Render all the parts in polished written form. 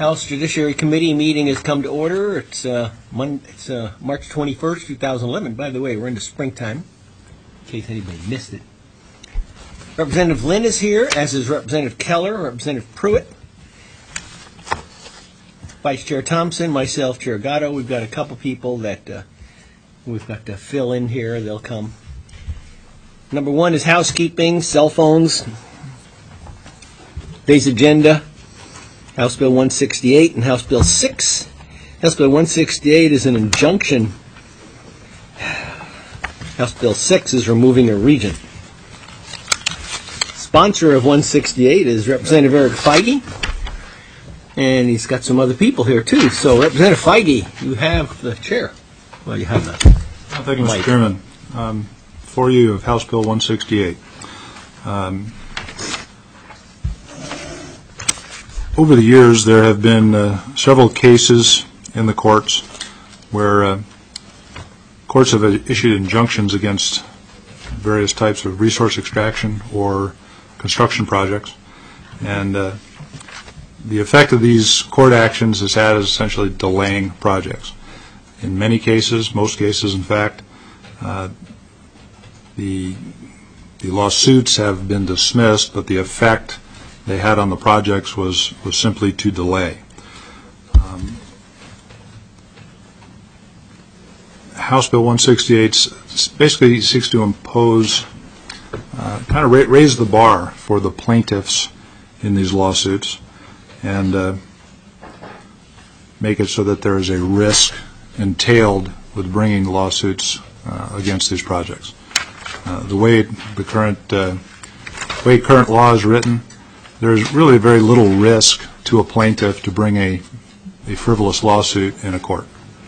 House Judiciary Committee meeting has come to order. It's March 21st, 2011. By the way, we're into springtime, in case anybody missed it. Representative Lynn is here, as is Representative Keller, Representative Pruitt, Vice Chair Thompson, myself, Chair Gatto. We've got a couple people that we've got to fill in here. They'll come. Number one is housekeeping, cell phones, today's agenda, House Bill 168 and House Bill 6. House Bill 168 is an injunction. House Bill 6 is removing a region. Sponsor of 168 is Representative Eric Feige, and he's got some other people here too. So, Representative Feige, you have the chair. Well, you have the Thank you, Mr. Chairman. For you of House Bill 168. Over the years, there have been several cases in the courts where courts have issued injunctions against various types of resource extraction or construction projects, and the effect of these court actions is had is essentially delaying projects. In many cases, most cases in fact, the lawsuits have been dismissed, but the effect they had on the projects was simply to delay. House Bill 168 basically seeks to impose, kind of raise the bar for the plaintiffs in these lawsuits and make it so that there is a risk entailed with bringing lawsuits against these projects. The way current law is written, there's really very little risk to a plaintiff to bring a frivolous lawsuit in a court.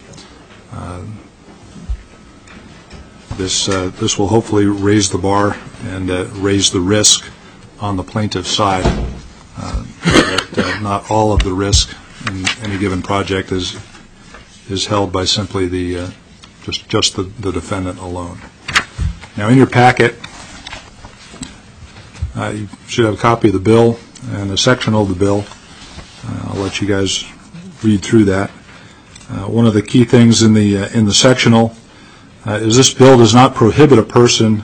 This will hopefully raise the bar and raise the risk on the plaintiff's side. That not all of the risk in any given project is held by simply just the defendant alone. Now, in your packet, you should have a copy of the bill and a section of the bill. I'll let you guys read through that. One of the key things in the sectional is this bill does not prohibit a person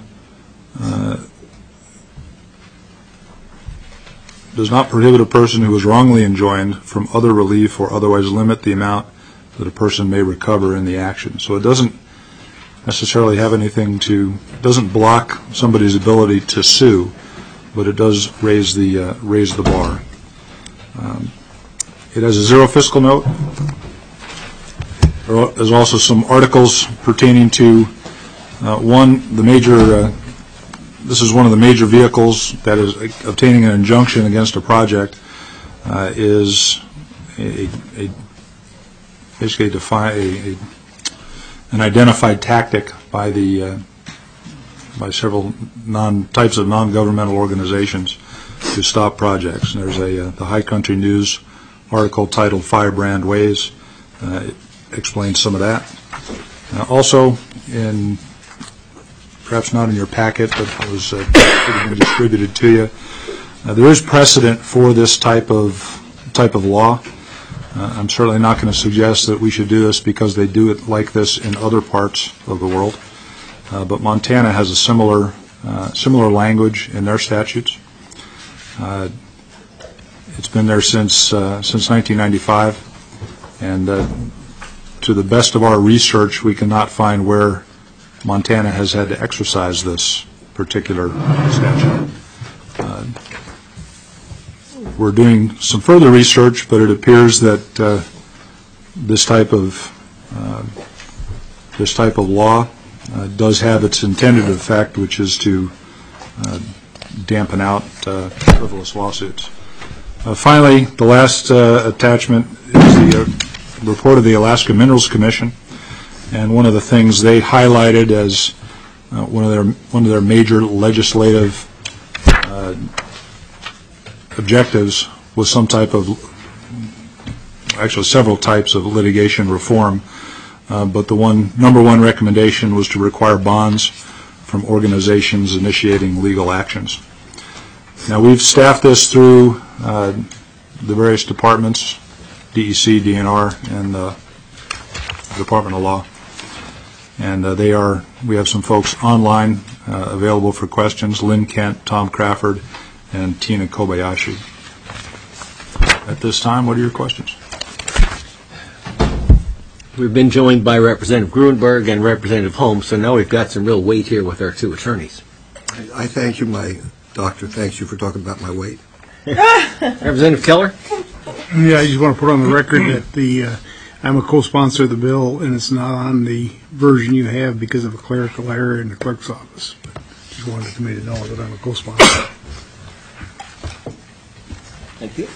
who is wrongly enjoined from other relief or otherwise limit the amount that a person may recover in the action. So it doesn't necessarily have anything doesn't block somebody's ability to sue, but it does raise the bar. It has a zero fiscal note. There's also some articles pertaining to this is one of the major vehicles that is obtaining an injunction against a project is basically an identified tactic by several types of non-governmental organizations to stop projects. And there's the High Country News article titled "Firebrand Ways." It explains some of that. Also, perhaps not in your packet, but it was been distributed to you. There is precedent for this type of law. I'm certainly not going to suggest that we should do this because they do it like this in other parts of the world. But Montana has a similar language in their statutes. It's been there since 1995, and to the best of our research, we cannot find where Montana has had to exercise this particular statute. We're doing some further research, but it appears that this type of law does have its intended effect, which is to dampen out frivolous lawsuits. Finally, the last attachment is the report of the Alaska Minerals Commission, and one of the things they highlighted as one of their major legislative objectives was several types of litigation reform, but the number one recommendation was to require bonds from organizations initiating legal actions. Now, we've staffed this through the various departments DEC, DNR, and the Department of Law. And we have some folks online available for questions: Lynn Kent, Tom Crawford, and Tina Kobayashi. At this time, what are your questions? We've been joined by Representative Gruenberg and Representative Holmes, so now we've got some real weight here with our two attorneys. I thank you. My doctor thanks you for talking about my weight. Representative Keller? Yeah, I just want to put on the record that I'm a co-sponsor of the bill, and it's not on the version you have because of a clerical error in the clerk's office. But just wanted me to know that I'm a co-sponsor. Thank you.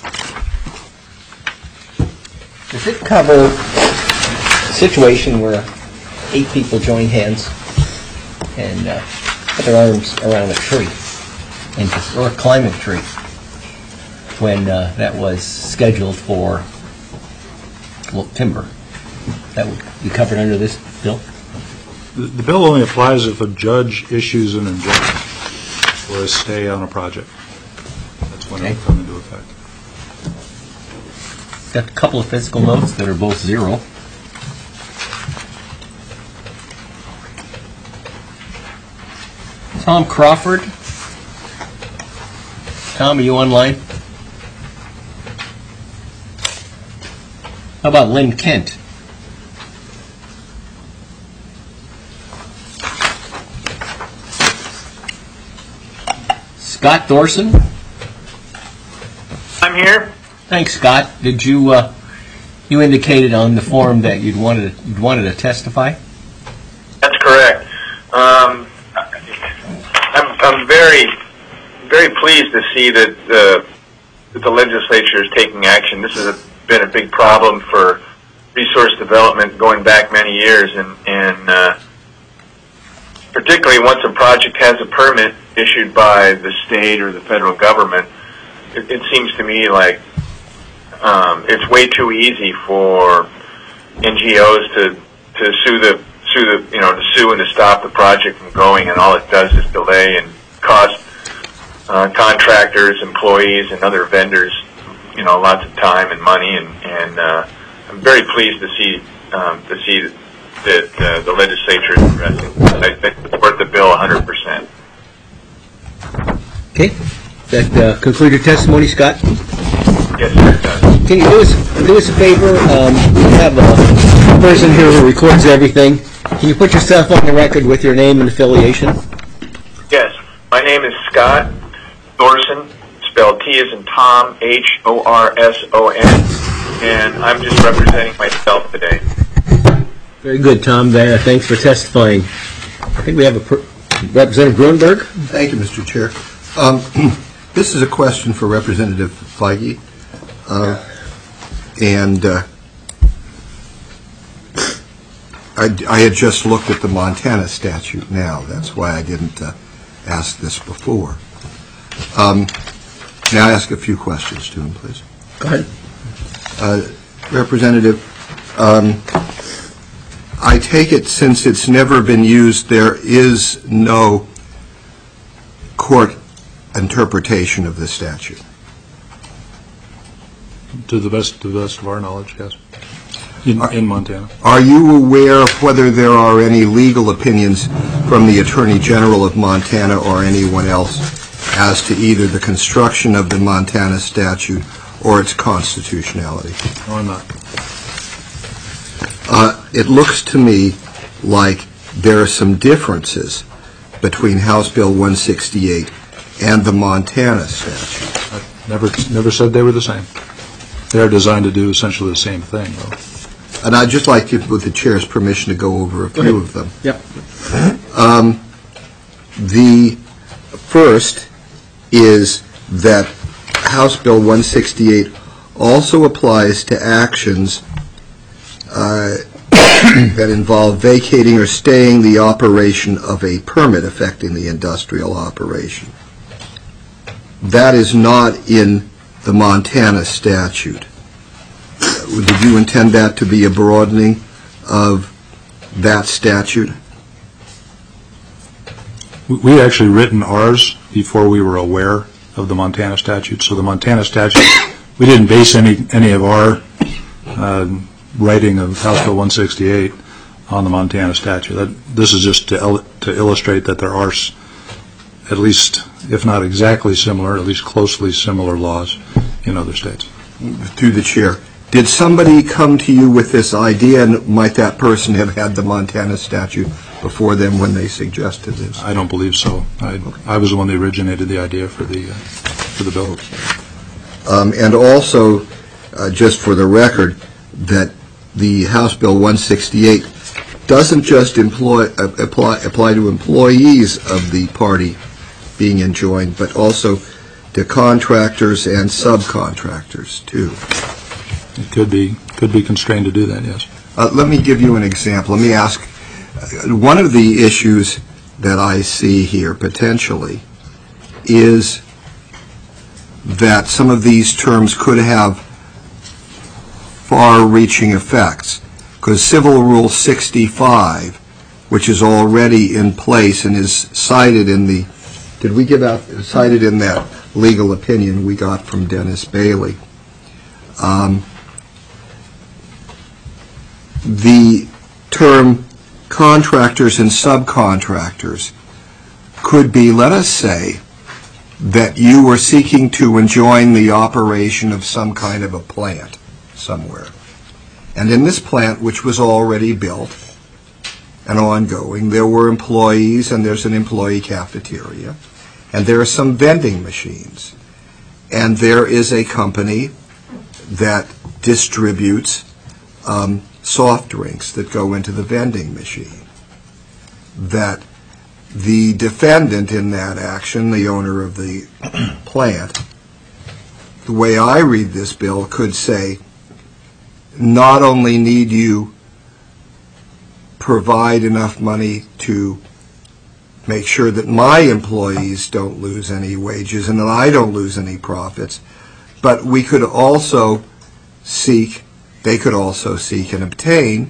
Does it cover a situation where 8 people join hands and put their arms around a tree or climb a tree when that was scheduled for timber? That would be covered under this bill? The bill only applies if a judge issues an injunction or a stay on a project. That's when it will come into effect. Got a couple of physical notes that are both 0. Tom Crawford. Tom, are you online? How about Lynn Kent? Scott Thorson? I'm here. Thanks, Scott. Did you you indicated on the form that you'd wanted to testify? That's correct. I'm very pleased to see that the legislature is taking action. This has been a big problem for resource development going back many years, and particularly once a project has a permit issued by the state or the federal government, it seems to me like it's way too easy for NGOs to sue and to stop the project from going, and all it does is delay and cost contractors, employees, and other vendors, lots of time and money. And I'm very pleased to see that the legislature is addressing. I support the bill 100%. Okay. That conclude your testimony, Scott? Yes, sir, it does. Can you do us a favor? We have a person here who records everything. Can you put yourself on the record with your name and affiliation? Yes. My name is Scott Thorson, spelled T as in Tom, Horson, and I'm just representing myself today. Very good, Tom. Thanks for testifying. I think we have Representative Gruenberg. Thank you, Mr. Chair. This is a question for Representative Feige. And I had just looked at the Montana statute now. That's why I didn't ask this before. May I ask a few questions to him, please? Go ahead. Representative, I take it since it's never been used, there is no court interpretation of the statute. To the best of our knowledge, yes. In Montana. Are you aware of whether there are any legal opinions from the Attorney General of Montana or anyone else as to either the construction of the Montana statute or its constitutionality? No, I'm not. It looks to me like there are some differences between House Bill 168 and the Montana statute. I never said they were the same. They're designed to do essentially the same thing, though. And I'd just like, with the Chair's permission, to go over a few of them. Yep. The first is that House Bill 168 also applies to actions that involve vacating or staying the operation of a permit affecting the industrial operation. That is not in the Montana statute. Did you intend that to be a broadening of that statute? We had actually written ours before we were aware of the Montana statute. So the Montana statute we didn't base any of our writing of House Bill 168 on the Montana statute. This is just to illustrate that there are at least, if not exactly similar, at least closely similar laws in other states. Through the chair, did somebody come to you with this idea, and might that person have had the Montana statute before them when they suggested this? I don't believe so. I was the one that originated the idea for the bill. And also, just for the record, that the House Bill 168 doesn't just apply to employees of the party being enjoined, but also to contractors and subcontractors too. It could be constrained to do that, yes. Let me give you an example. Let me ask, one of the issues that I see here potentially is that some of these terms could have far-reaching effects, because Civil Rule 65, which is already in place and is cited in the, cited in that legal opinion we got from Dennis Bailey. The term contractors and subcontractors could be, let us say, that you were seeking to enjoin the operation of some kind of a plant somewhere. And in this plant, which was already built and ongoing, there were employees, and there's an employee cafeteria, and there are some vending machines. And there is a company that distributes soft drinks that go into the vending machine. That the defendant in that action, the owner of the plant, the way I read this bill, could say, not only need you provide enough money to make sure that my employees don't lose any wages and that I don't lose any profits, but we could also seek, they could also seek and obtain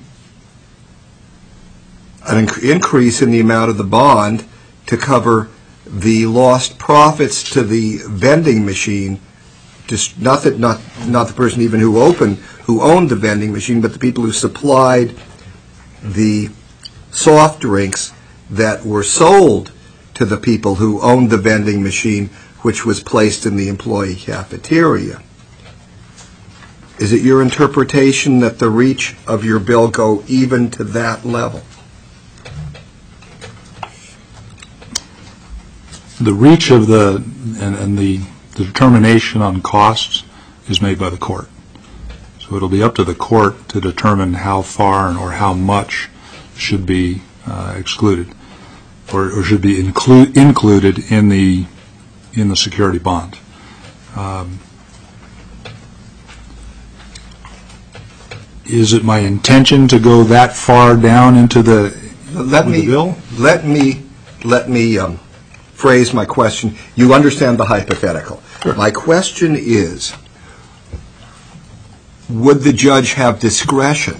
an increase in the amount of the bond to cover the lost profits to the vending machine, just not the person even who owned the vending machine, but the people who supplied the soft drinks that were sold to the people who owned the vending machine, which was placed in the employee cafeteria. Is it your interpretation that the reach of your bill go even to that level? The reach of and the determination on costs is made by the court. So it'll be up to the court to determine how far or how much should be excluded or should be included in the security bond. Is it my intention to go that far down into the bill? Let me phrase my question. You understand the hypothetical. Sure. My question is, would the judge have discretion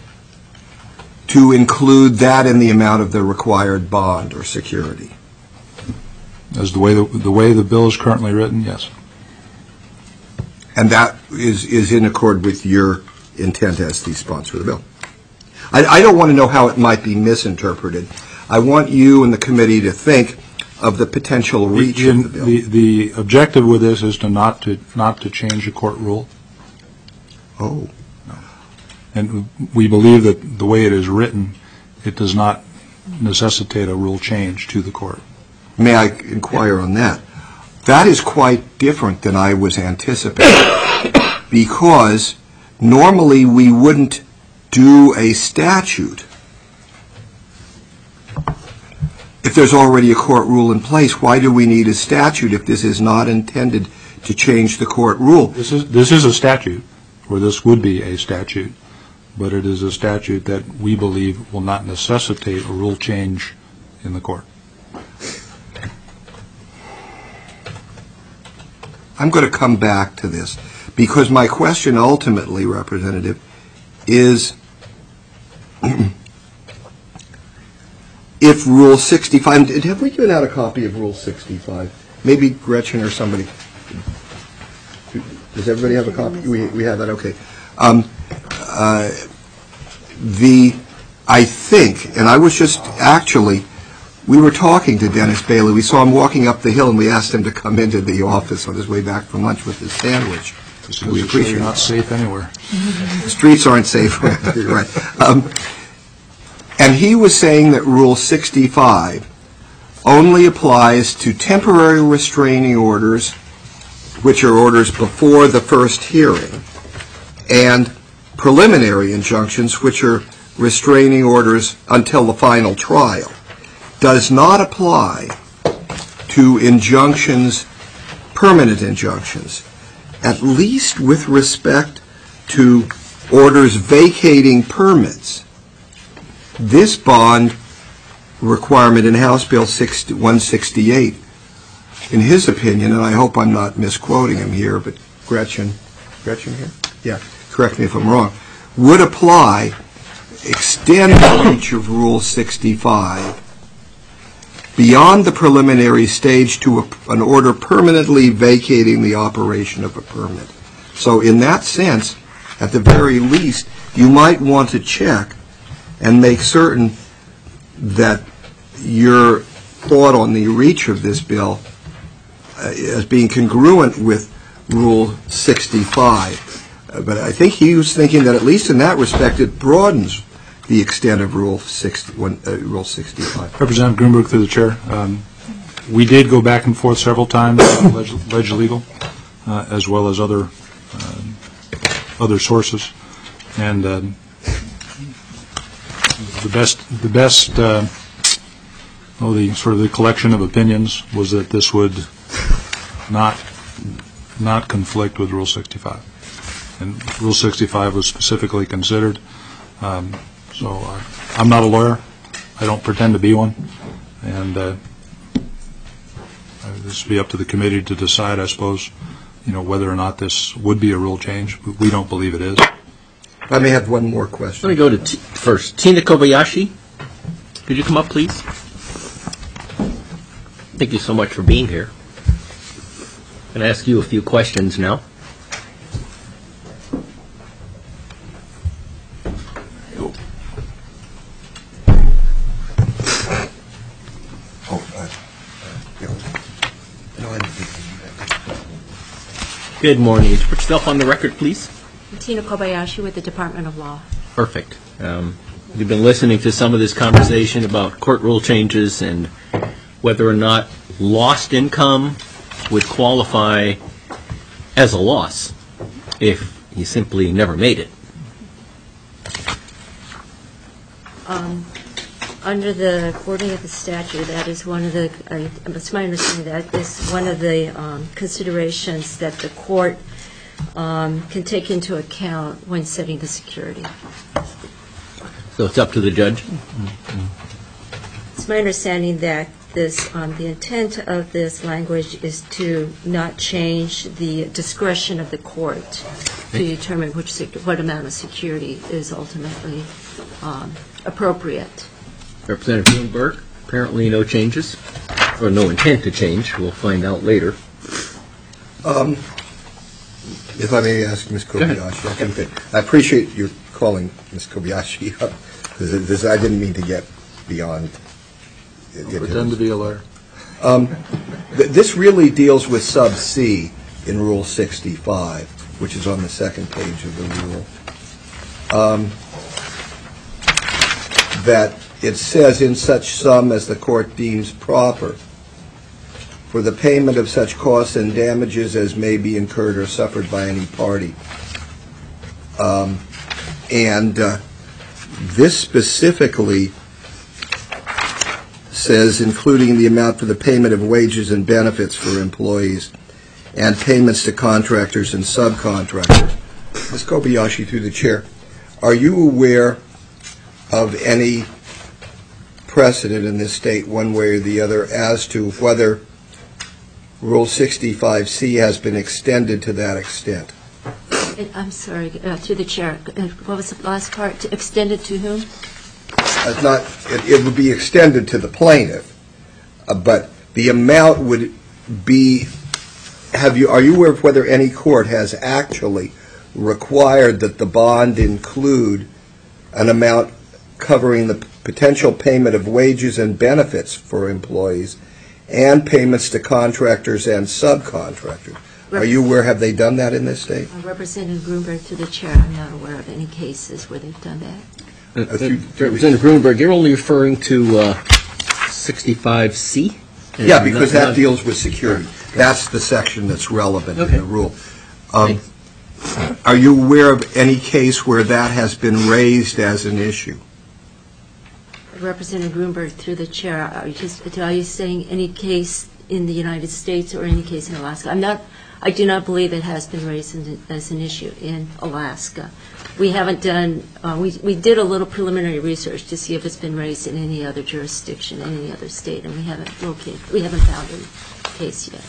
to include that in the amount of the required bond or security? As the way the bill is currently written, yes. And that is in accord with your intent as the sponsor of the bill. I don't want to know how it might be misinterpreted. I want you and the committee to think of the potential reach of the bill. The objective with this is not to change a court rule. Oh. No. And we believe that the way it is written, it does not necessitate a rule change to the court. May I inquire on that? That is quite different than I was anticipating, because normally we wouldn't do a statute if there's already a court rule in place. Why do we need a statute if this is not intended to change the court rule? This is a statute, or this would be a statute, but it is a statute that we believe will not necessitate a rule change in the court. I'm going to come back to this, because my question ultimately, Representative, is if Rule 65, have we given out a copy of Rule 65? Maybe Gretchen or somebody. Does everybody have a copy? We have that, okay. I think, and I was just actually, we were talking to Dennis Bailey. We saw him walking up the hill, and we asked him to come into the office on his way back from lunch with his sandwich. We appreciate You're not safe anywhere. The streets aren't safe. You're right. And he was saying that Rule 65 only applies to temporary restraining orders, which are orders before the first hearing, and preliminary injunctions, which are restraining orders until the final trial. Does not apply to injunctions, permanent injunctions, at least with respect to orders vacating permits. This bond requirement in House Bill 168, in his opinion, and I hope I'm not misquoting him here, but Gretchen here? Yeah, correct me if I'm wrong, would apply, extend the reach of Rule 65 beyond the preliminary stage to an order permanently vacating the operation of a permit. So in that sense, at the very least, you might want to check and make certain that your thought on the reach of this bill as being congruent with Rule 65. But I think he was thinking that at least in that respect it broadens the extent of Rule 65. Representative Greenberg, through the chair. We did go back and forth several times with Ledge Legal, as well as other sources, and the collection of opinions was that this would not conflict with Rule 65, and Rule 65 was specifically considered. So I'm not a lawyer. I don't pretend to be one, and this would be up to the committee to decide, I suppose, whether or not this would be a rule change. We don't believe it is. I may have one more question. Let me go to first. Tina Kobayashi, could you come up, please? Thank you so much for being here. I'm going to ask you a few questions now. Good morning. Put yourself on the record, please. Tina Kobayashi with the Department of Law. Perfect. You've been listening to some of this conversation about court rule changes and whether or not lost income would qualify as a loss if you simply never made it. Under the wording of the statute, that is one of the, it's my understanding that is one of the considerations that the court can take into account when setting the security. So it's up to the judge? It's my understanding that this, the intent of this language is to not change the discretion of the court to determine what amount of security is ultimately appropriate. Representative Bloomberg, apparently no changes, or no intent to change. We'll find out later. If I may ask Ms. Kobayashi, I appreciate your calling Ms. Kobayashi up, because I didn't mean to get beyond. Pretend to be a lawyer. This really deals with sub C in Rule 65, which is on the second page of the rule. That it says, in such sum as the court deems proper, for the payment of such costs and damages as may be incurred or suffered by any party. And this specifically says, including the amount for the payment of wages and benefits for employees and payments to contractors and subcontractors. Ms. Kobayashi, through the chair, are you aware of any precedent in this state, one way or the other, as to whether Rule 65C has been extended to that extent? I'm sorry, through the chair. What was the last part? Extended to whom? It would be extended to the plaintiff, but the amount would be Are you aware of whether any court has actually required that the bond include an amount covering the potential payment of wages and benefits for employees and payments to contractors and subcontractors? Are you aware, have they done that in this state? Representative Grunberg, through the chair, I'm not aware of any cases where they've done that. Representative Grunberg, you're only referring to 65C? Yeah, because that deals with security. That's the section that's relevant in the rule. Are you aware of any case where that has been raised as an issue? Representative Grunberg, through the chair, are you saying any case in the United States or any case in Alaska? I do not believe it has been raised as an issue in Alaska. We haven't done, we did a little preliminary research to see if it's been raised in any other jurisdiction, in any other state, and we haven't found a case yet.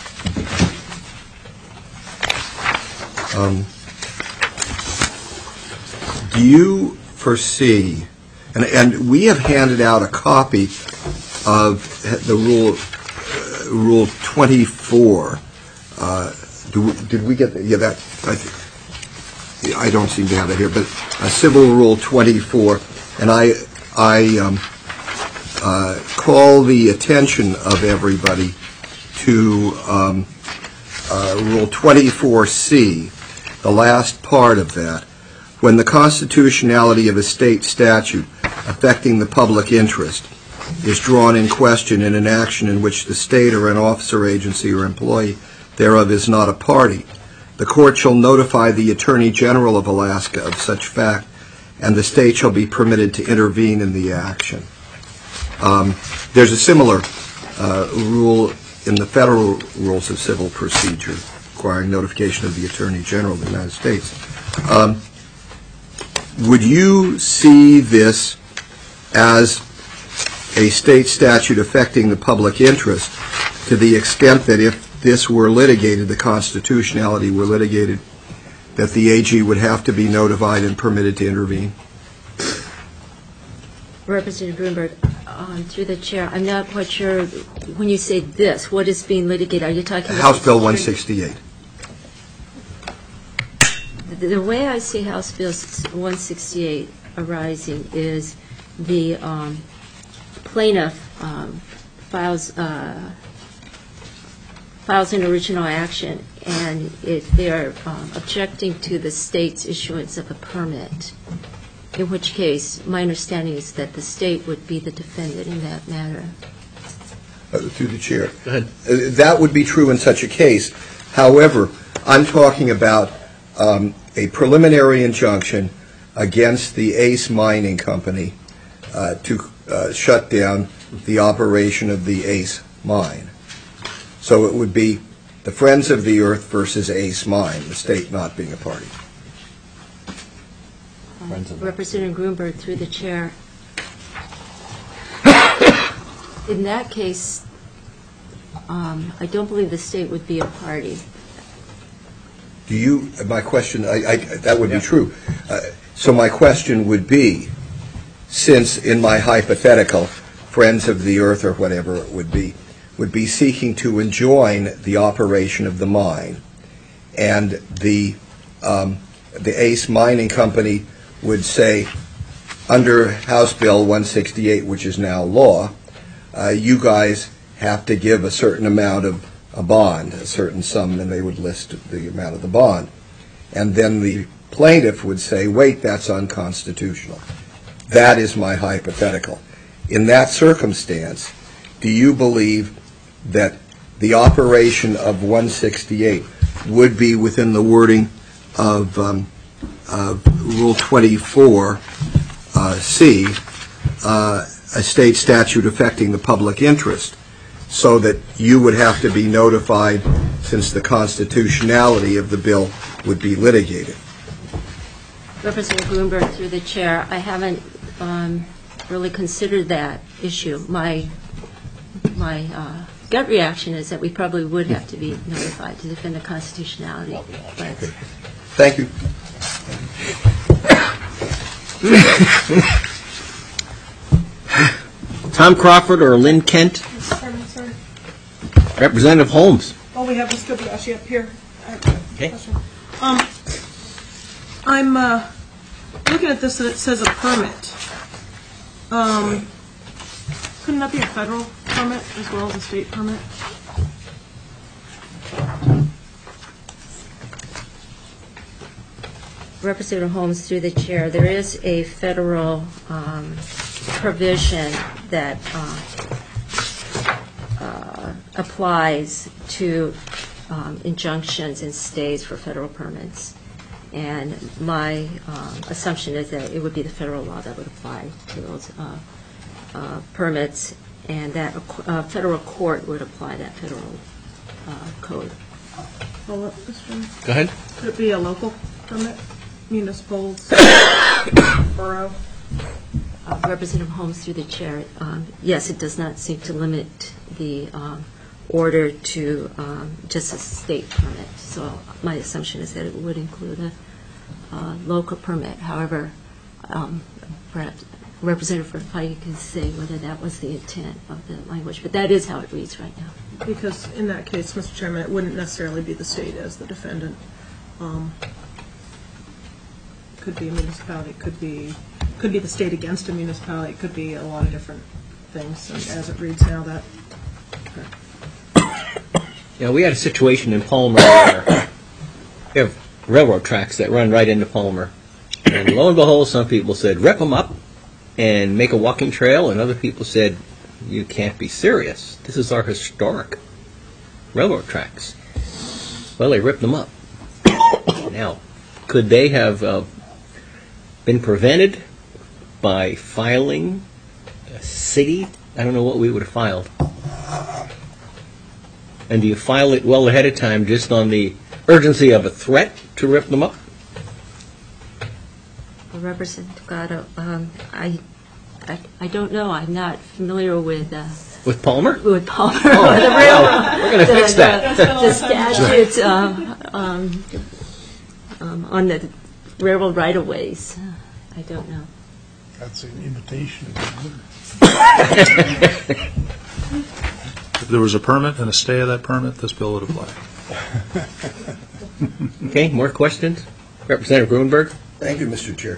Do you foresee, and we have handed out a copy of the Rule 24. Did we get that? Yeah, that. I don't seem to have it here, but Civil Rule 24, and I call the attention of everybody to Rule 24C, the last part of that. When the constitutionality of a state statute affecting the public interest is drawn in question in an action in which the state or an officer, agency, or employee thereof is not a party, the court shall notify the Attorney General of Alaska of such fact, and the state shall be permitted to intervene in the action. There's a similar rule in the Federal Rules of Civil Procedure requiring notification of the Attorney General of the United States. Would you see this as a state statute affecting the public interest to the extent that if this were litigated, the constitutionality were litigated, that the AG would have to be notified and permitted to intervene? Representative Grunberg, through the chair, I'm not quite sure, when you say this, what is being litigated? Are you talking about House Bill 168. The way I see House Bill 168 arising is the plaintiff files an original action, and if they are objecting to the state's issuance of a permit, in which case my understanding is that the state would be the defendant in that matter. Through the chair. Go ahead. That would be true in such a case. However, I'm talking about a preliminary injunction against the Ace Mining Company to shut down the operation of the Ace Mine. So it would be the Friends of the Earth versus Ace Mine, the state not being a party. Representative Grunberg, through the chair. In that case, I don't believe the state would be a party. Do you, my question, that would be true. So my question would be, since in my hypothetical, Friends of the Earth or whatever it would be seeking to enjoin the operation of the mine, and the Ace Mining Company would say, under House Bill 168, which is now law, you guys have to give a certain amount of a bond, a certain sum, and they would list the amount of the bond. And then the plaintiff would say, wait, that's unconstitutional. That is my hypothetical. In that circumstance, do you believe that the operation of 168 would be within the wording of Rule 24C, a state statute affecting the public interest, so that you would have to be notified since the constitutionality of the bill would be litigated? Representative Grunberg, through the chair, I haven't really considered that issue. My gut reaction is that we probably would have to be notified to defend the constitutionality. But Thank you. Tom Crawford or Lynn Kent? Representative Holmes. Well, we have Ms. Kobayashi up here. I have a Okay. question. I'm looking at this and it says a permit. Couldn't that be a federal permit as well as a state permit? Representative Holmes, through the chair, there is a federal provision that applies to injunctions and stays for federal permits. And my assumption is that it would be the federal law that would apply to those permits, and that a federal court would apply that federal code. Hold up, Mr. Go ahead. Could it be a local permit? Municipal, borough? Representative Holmes, through the chair, yes, it does not seem to limit the order to just a state permit. So my assumption is that it would include a local permit. However, perhaps Representative Feige can say whether that was the intent of the language, but that is how it reads right now. Because in that case, Mr. Chairman, it wouldn't necessarily be the state as the defendant. Could be a municipality, could be the state against a municipality, it could be a lot of different things. And as it reads now, that. Yeah, we had a situation in Palmer where we have railroad tracks that run right into Palmer. And lo and behold, some people said, rip them up and make a walking trail, and other people said, you can't be serious. This is our historic railroad tracks. Well, they ripped them up. Now, could they have been prevented by filing a city? I don't know what we would have filed. And do you file it well ahead of time just on the urgency of a threat to rip them up? Representative Gatto, I don't know. I'm not familiar with Palmer? With Palmer. Oh, the railroad. We're going to fix that. The statutes on the railroad right-of-ways. I don't know. That's an invitation. If there was a permit and a stay of that permit, this bill would apply. Okay, more questions? Representative Grunberg? Thank you, Mr. Chair.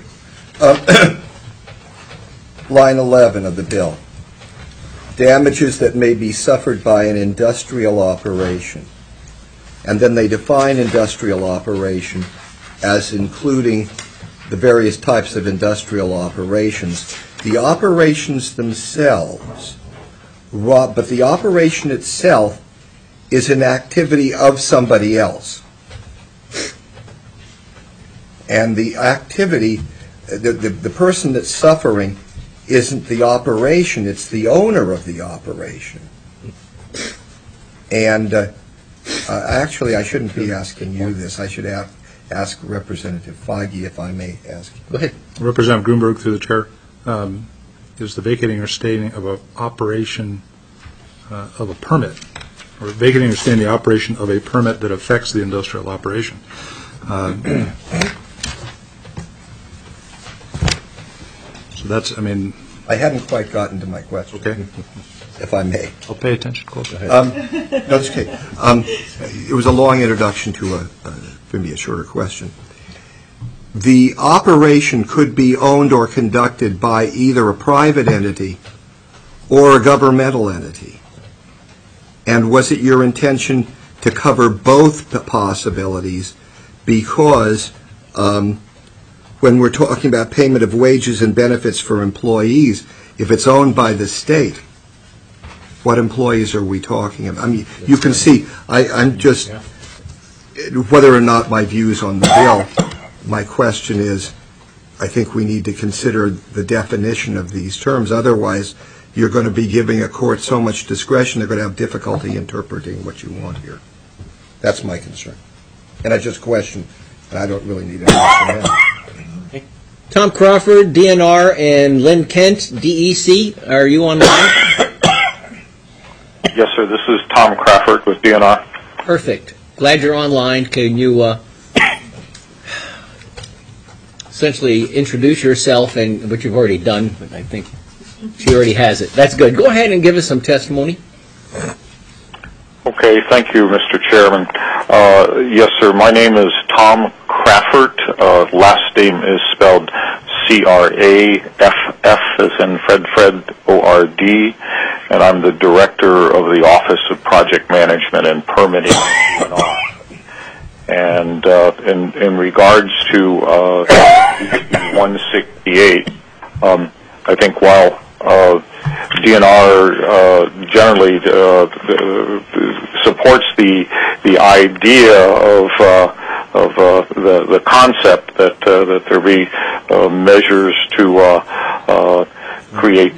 Line 11 of the bill. Damages that may be suffered by an industrial operation. And then they define industrial operation as including the various types of industrial operations. The operations themselves, but the operation itself is an activity of somebody else. And the activity, the person that's suffering isn't the operation, it's the owner of the operation. And actually, I shouldn't be asking you this. I should ask Representative Feige, if I may ask. Go ahead. Representative Grunberg, through the chair, is the vacating or staying of an operation of a permit, or vacating or staying the operation of a permit that affects the industrial operation. So that's, I mean... I hadn't quite gotten to my question. Okay. If I may. I'll pay attention. Go ahead. No, it's okay. It was a long introduction to maybe a shorter question. The operation could be owned or conducted by either a private entity or a governmental entity. And was it your intention to cover both possibilities? Because when we're talking about payment of wages and benefits for employees, if it's owned by the state, what employees are we talking about? I mean, you can see, I'm just, whether or not my views on the bill, my question is, I think we need to consider the definition of these terms. Otherwise, you're going to be giving a court so much discretion, they're going to have difficulty interpreting what you want here. That's my concern. And I just question, and I don't really need an answer now. Okay. Tom Crawford, DNR, and Lynn Kent, DEC, are you on the line? Yes, sir. This is Tom Crawford with DNR. Perfect. Glad you're online. Can you essentially introduce yourself and what you've already done? But I think she already has it. That's good. Go ahead and give us some testimony. Okay. Okay, thank you, Mr. Chairman. Yes, sir, my name is Tom Crafford. Last name is spelled C-R-A-F-F as in Fred, O-R-D, and I'm the Director of the Office of Project Management and Permitting. And in regards to 168, I think while DNR generally supports the idea of the concept that there be measures to create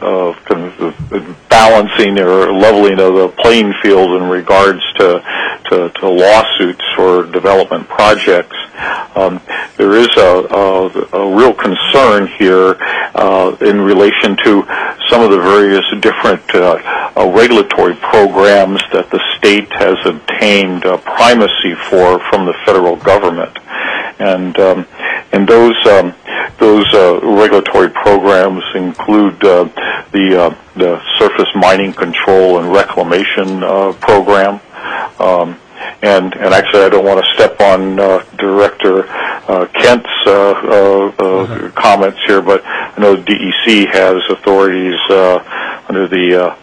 balancing or leveling of the playing field in regards to lawsuits for development projects. There is a real concern here in relation to some of the various different regulatory programs that the state has obtained primacy for from the federal government, and those regulatory programs include the Surface Mining Control and Reclamation program. And actually, I don't want to step on Director Kent's comments here, but I know DEC has authorities under the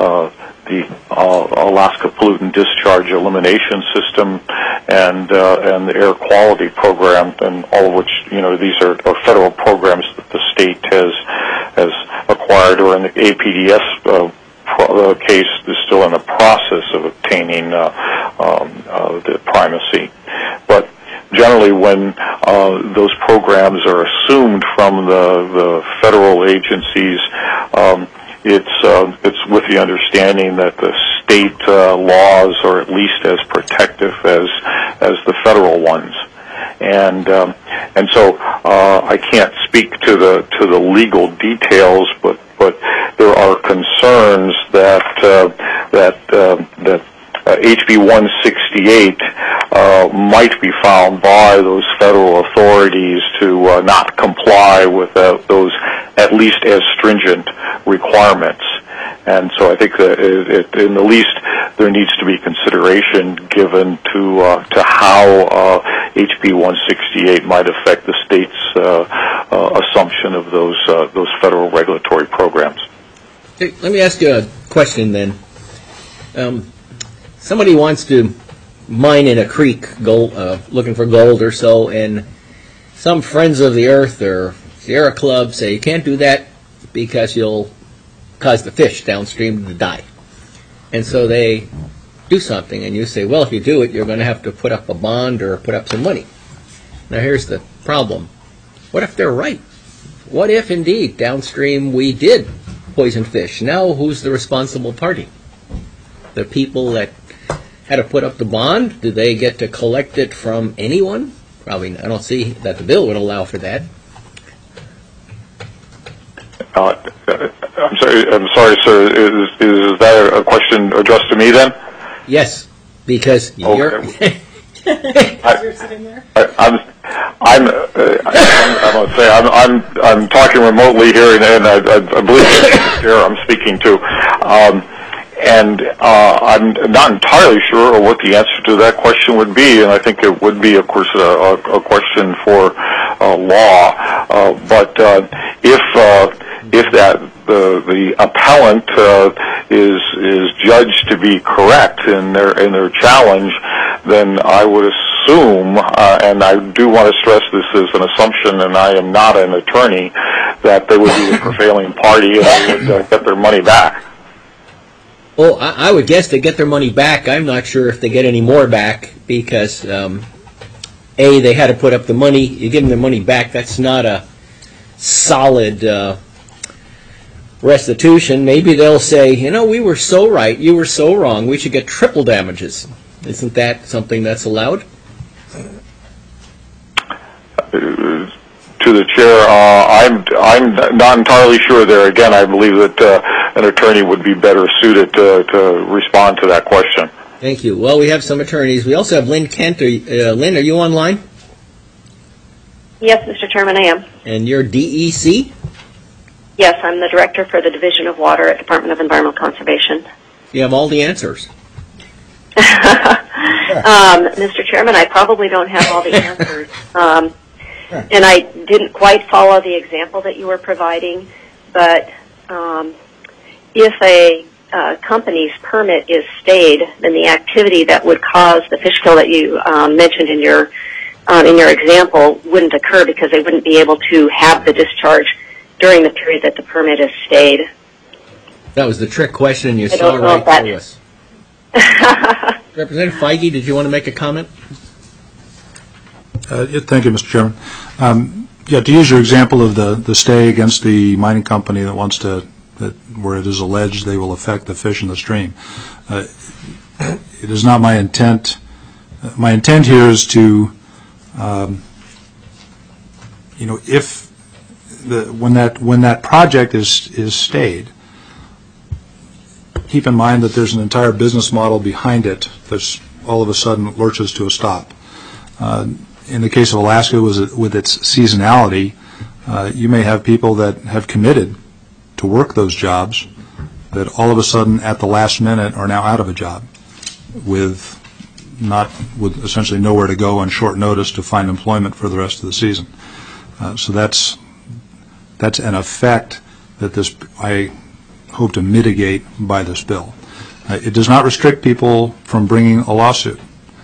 Alaska Pollutant Discharge Elimination System and the Air Quality Program, and all of which, these are federal programs that the state has acquired, or in the APDS case is still in the process of obtaining the primacy. But generally, when those programs are assumed from the federal agencies, it's with the understanding that the state laws are at least as protective as the federal ones. And so I can't speak to the legal details, but there are concerns that HB 168 might be found by those federal authorities to not comply with those at least as stringent requirements. And so I think that in the least there needs to be consideration given to how HB 168 might affect the state's assumption of those federal regulatory programs. Hey, let me ask you a question then. Somebody wants to mine in a creek, looking for gold or so, and some Friends of the Earth or Sierra Club say you can't do that because you'll cause the fish downstream to die. And so they do something, and you say, well, if you do it, you're going to have to put up a bond or put up some money. Now here's the problem. What if they're right? What if indeed downstream we did poison fish? Now who's the responsible party? The people that had to put up the bond? Do they get to collect it from anyone? Probably. I don't see that the bill would allow for that. I'm sorry, sir. Is that a question addressed to me then? Yes, because you're. Okay. You're sitting there. I'm talking remotely here, and I believe it's the chair I'm speaking to. And I'm not entirely sure what the answer to that question would be, and I think it would be, of course, a question for law. But if the appellant is judged to be correct in their challenge, then I would assume, and I do want to stress this is an assumption, and I am not an attorney, that they would be the prevailing party and they would get their money back. Well, I would guess they get their money back. I'm not sure if they get any more back because, A, they had to put up the money. You give them their money back. That's not a solid restitution. Maybe they'll say, we were so right, you were so wrong, we should get triple damages. Isn't that something that's allowed? To the chair, I'm not entirely sure there. Again, I believe that an attorney would be better suited to respond to that question. Thank you. Well, we have some attorneys. We also have Lynn Kent. Lynn, are you online? Yes, Mr. Chairman, I am. And you're DEC? Yes, I'm the director for the Division of Water at Department of Environmental Conservation. You have all the answers. Mr. Chairman, I probably don't have all the answers. And I didn't quite follow the example that you were providing, but if a company's permit is stayed, then the activity that would cause the fish kill that you mentioned in your example wouldn't occur because they wouldn't be able to have the discharge during the period that the permit is stayed. That was the trick question, and you saw right through us. Representative Feige, did you want to make a comment? Thank you, Mr. Chairman. To use your example of the stay against the mining company that wants to, where it is alleged they will affect the fish in the stream, it is not my intent. My intent here is to, if when that project is stayed, keep in mind that there's an entire business model behind it that's all of a sudden lurches to a stop. In the case of Alaska, with its seasonality, you may have people that have committed to work those jobs that all of a sudden at the last minute are now out of a job with essentially nowhere to go on short notice to find employment for the rest of the season. So that's an effect that I hope to mitigate by this bill. It does not restrict people from bringing a lawsuit.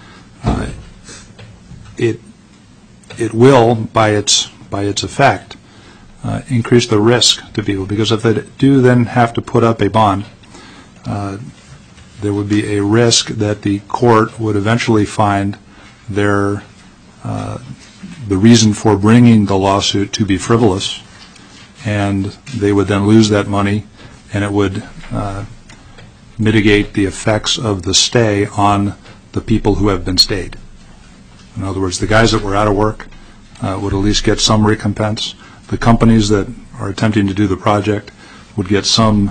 It will, by its effect, increase the risk to people, because if they do then have to put up a bond, there would be a risk that the court would eventually find the reason for bringing the lawsuit to be frivolous, and they would then lose that money, and it would mitigate the effects of the stay on the people who have been stayed. In other words, the guys that were out of work would at least get some recompense. The companies that are attempting to do the project would get some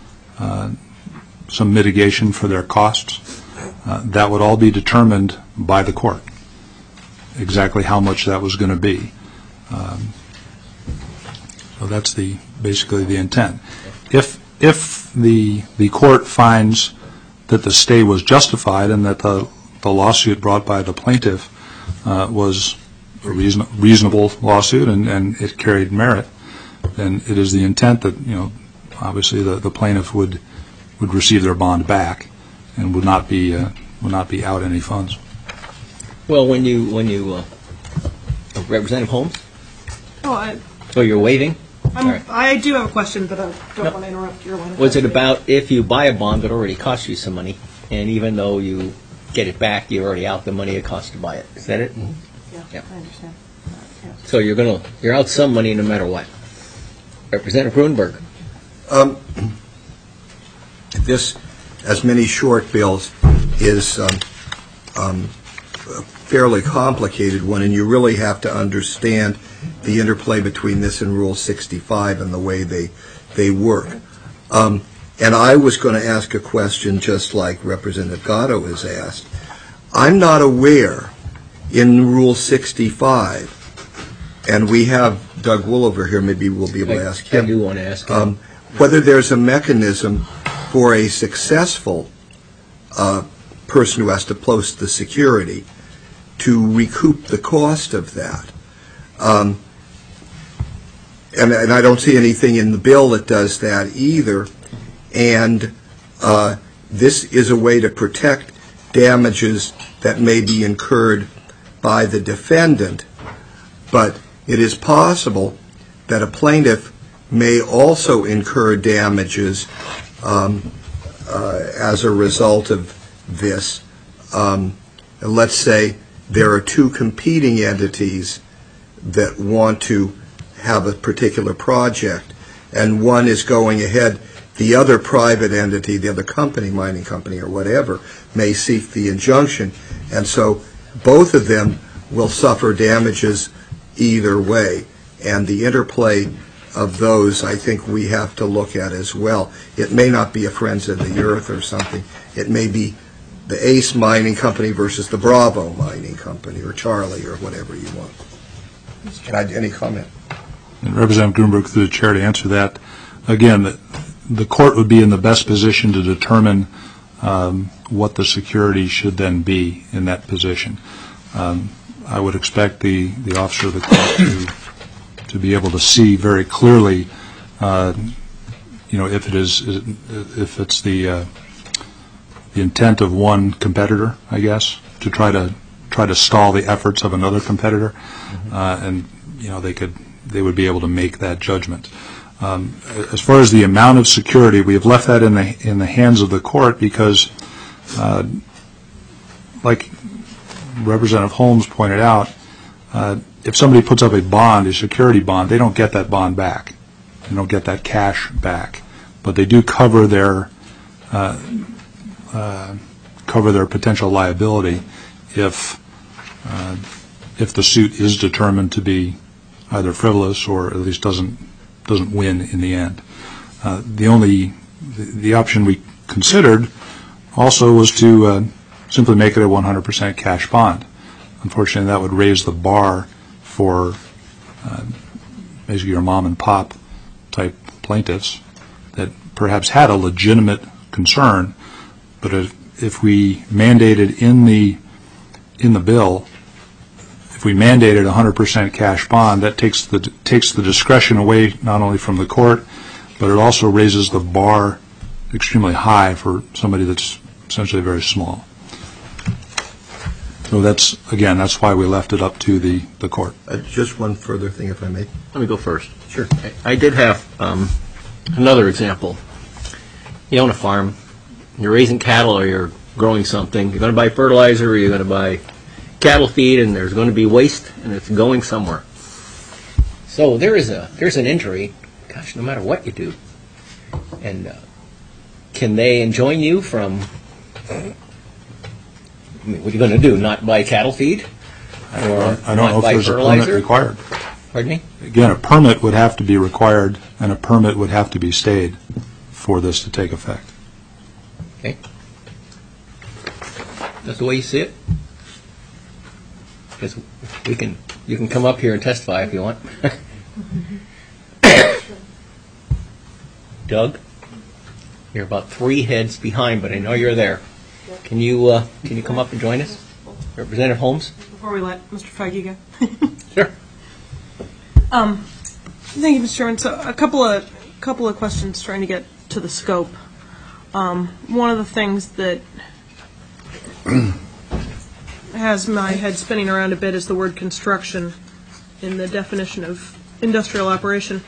mitigation for their costs. That would all be determined by the court, exactly how much that was going to be. So that's basically the intent. If the court finds that the stay was justified and that the lawsuit brought by the plaintiff was a reasonable lawsuit and it carried merit, then it is the intent that obviously the plaintiff would receive their bond back and would not be out any funds. Well, when you Representative Holmes? Oh, you're waiting? I do have a question, but I don't want to interrupt your line. Was it about if you buy a bond that already costs you some money, and even though you get it back, you're already out the money it costs to buy it? Is that it? Mm-hmm. Yeah, I understand. So you're out some money no matter what. Representative Grunberg. This, as many short bills, is a fairly complicated one, and you really have to understand the interplay between this and Rule 65 and the way they work. And I was going to ask a question just like Representative Gatto has asked. I'm not aware in Rule 65, and we have Doug Woolover here, maybe we'll be able to ask him. I do want to ask him. Whether there's a mechanism for a successful person who has to post the security to recoup the cost of that. And I don't see anything in the bill that does that either. And this is a way to protect damages that may be incurred by the defendant. But it is possible that a plaintiff may also incur damages as a result of this. Let's say there are two competing entities that want to have a particular project, and one is going ahead. The other private entity, the other company, mining company or whatever, may seek the injunction, and so both of them will suffer damages either way. And the interplay of those, I think we have to look at as well. It may not be a Friends of the Earth or something. It may be the Ace Mining Company versus the Bravo Mining Company, or Charlie, or whatever you want. Any comment? And Representative Grunberg, through the chair, to answer that, again, the court would be in the best position to determine what the security should then be in that position. I would expect the officer of the court to be able to see very clearly, if it's the intent of one competitor, I guess, to try to stall the efforts of another competitor, and they would be able to make that judgment. As far as the amount of security, we have left that in the hands of the court because, like Representative Holmes pointed out, if somebody puts up a security bond, they don't get that bond back. They don't get that cash back, but they do cover their potential liability if the suit is determined to be either frivolous or at least doesn't win in the end. The option we considered also was to simply make it a 100% cash bond. Unfortunately, that would raise the bar for basically your mom and pop type plaintiffs that perhaps had a legitimate concern, but if we mandated in the bill, if we mandated 100% cash bond, that takes the discretion away not only from the court, but it also raises the bar extremely high for somebody that's essentially very small. So that's why we left it up to the court. Just one further thing, if I may. Let me go first. Sure. I did have another example. You own a farm. You're raising cattle or you're growing something. You're going to buy fertilizer or you're going to buy cattle feed, and there's going to be waste, and it's going somewhere. So there's an injury, gosh, no matter what you do. And can they enjoin you from, what are you going to do, not buy cattle feed? Or I don't know if there's a permit required. Pardon me? Again, a permit would have to be required, and a permit would have to be stayed for this to take effect. Okay. That's the way you see it? Because you can come up here and testify if you want. Doug, you're about 3 heads behind, but I know you're there. Can you come up and join us, Representative Holmes? Before we let Mr. Feige go. Sure. Thank you, Mr. Chairman. So a couple of questions trying to get to the scope. One of the things that has my head spinning around a bit is the word construction in the definition of industrial operation.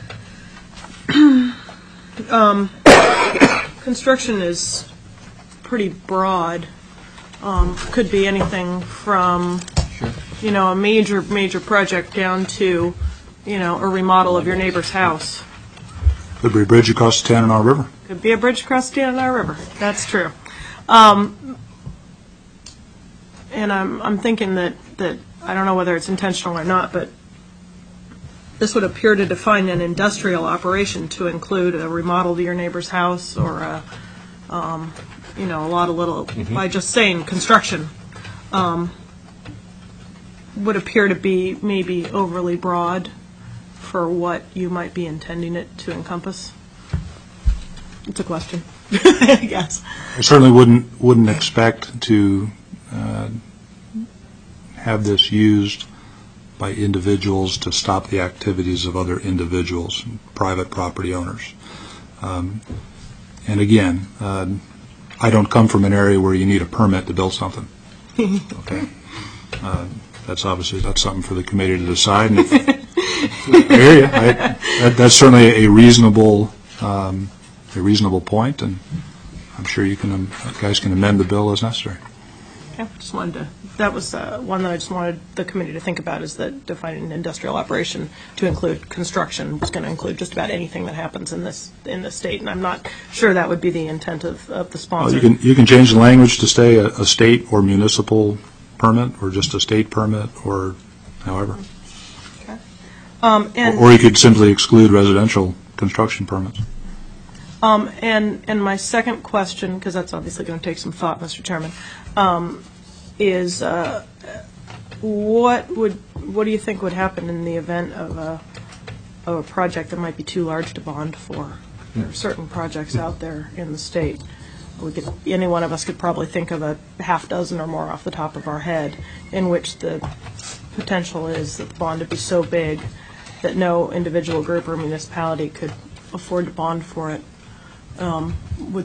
Construction is pretty broad. Could be anything from, a major project down to, a remodel of your neighbor's house. Could be a bridge across the Tanana River. Could be a bridge across the Tanana River. That's true. And I'm thinking that I don't know whether it's intentional or not, but this would appear to define an industrial operation to include a remodel to your neighbor's house or a lot of little, by just saying construction, would appear to be maybe overly broad for what you might be intending it to encompass. It's a question, I guess. I certainly wouldn't expect to have this used by individuals to stop the activities of other individuals, private property owners. And again, I don't come from an area where you need a permit to build something. Okay, that's something for the committee to decide. And that's certainly a reasonable point, and I'm sure you guys can amend the bill as necessary. Okay, that was one that I just wanted the committee to think about, is that defining an industrial operation to include construction was going to include just about anything that happens in the state, and I'm not sure that would be the intent of the sponsor. Well, you can change the language to say a state or municipal permit, or just a state permit, or however. Okay. Or you could simply exclude residential construction permits. And my second question, because that's obviously going to take some thought, Mr. Chairman, is what do you think would happen in the event of a project that might be too large to bond for? There are certain projects out there in the state any one of us could probably think of a half dozen or more off the top of our head in which the potential is that the bond would be so big that no individual group or municipality could afford to bond for it. Would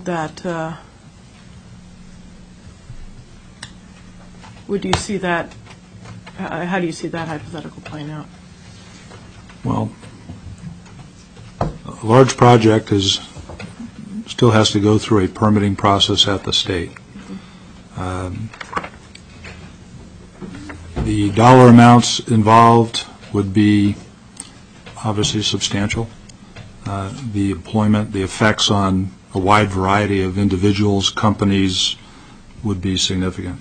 you see that? How do you see that hypothetical playing out? Well, a large project still has to go through a permitting process at the state. The dollar amounts involved would be obviously substantial. The employment, the effects on a wide variety of individuals, companies would be significant.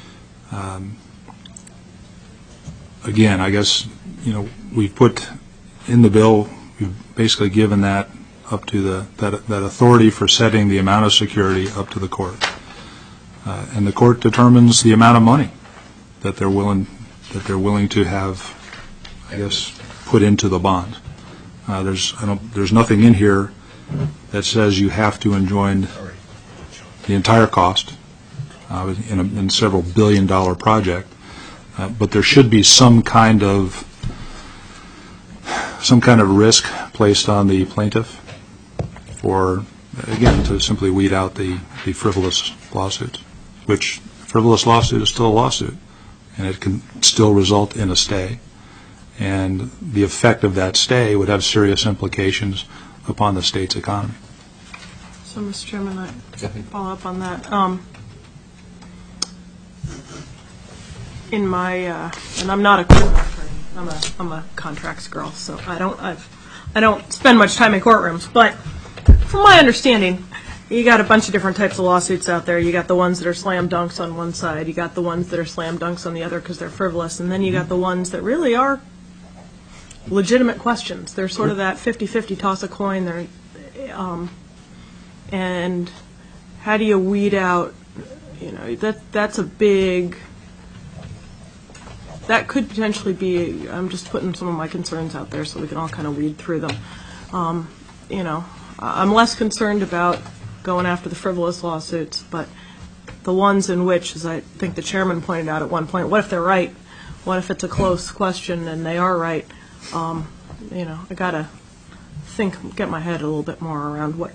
Again, I guess, we've put in the bill, we've basically given that up to that authority for setting the amount of security up to the court. And the court determines the amount of money that they're willing to have, I guess, put into the bond. There's nothing in here that says you have to enjoin the entire cost in a several billion-dollar project, but there should be some kind of risk placed on the plaintiff for, again, to simply weed out the frivolous lawsuits, which frivolous lawsuit is still a lawsuit, and it can still result in a stay. And the effect of that stay would have serious implications upon the state's economy. So, Mr. Chairman, I follow up on that. In my, and I'm not a court attorney, I'm a contracts girl, so I don't spend much time in courtrooms. But from my understanding, you got a bunch of different types of lawsuits out there. You got the ones that are slam dunks on one side. You got the ones that are slam dunks on the other because they're frivolous, and then you got the ones that really are legitimate questions. They're sort of that 50-50 toss a coin. And how do you weed out? That's a big. That could potentially be. I'm just putting some of my concerns out there so we can all kind of weed through them. I'm less concerned about going after the frivolous lawsuits, but the ones in which, as I think the chairman pointed out at one point, what if they're right? What if it's a close question and they are right? I gotta get my head a little bit more around what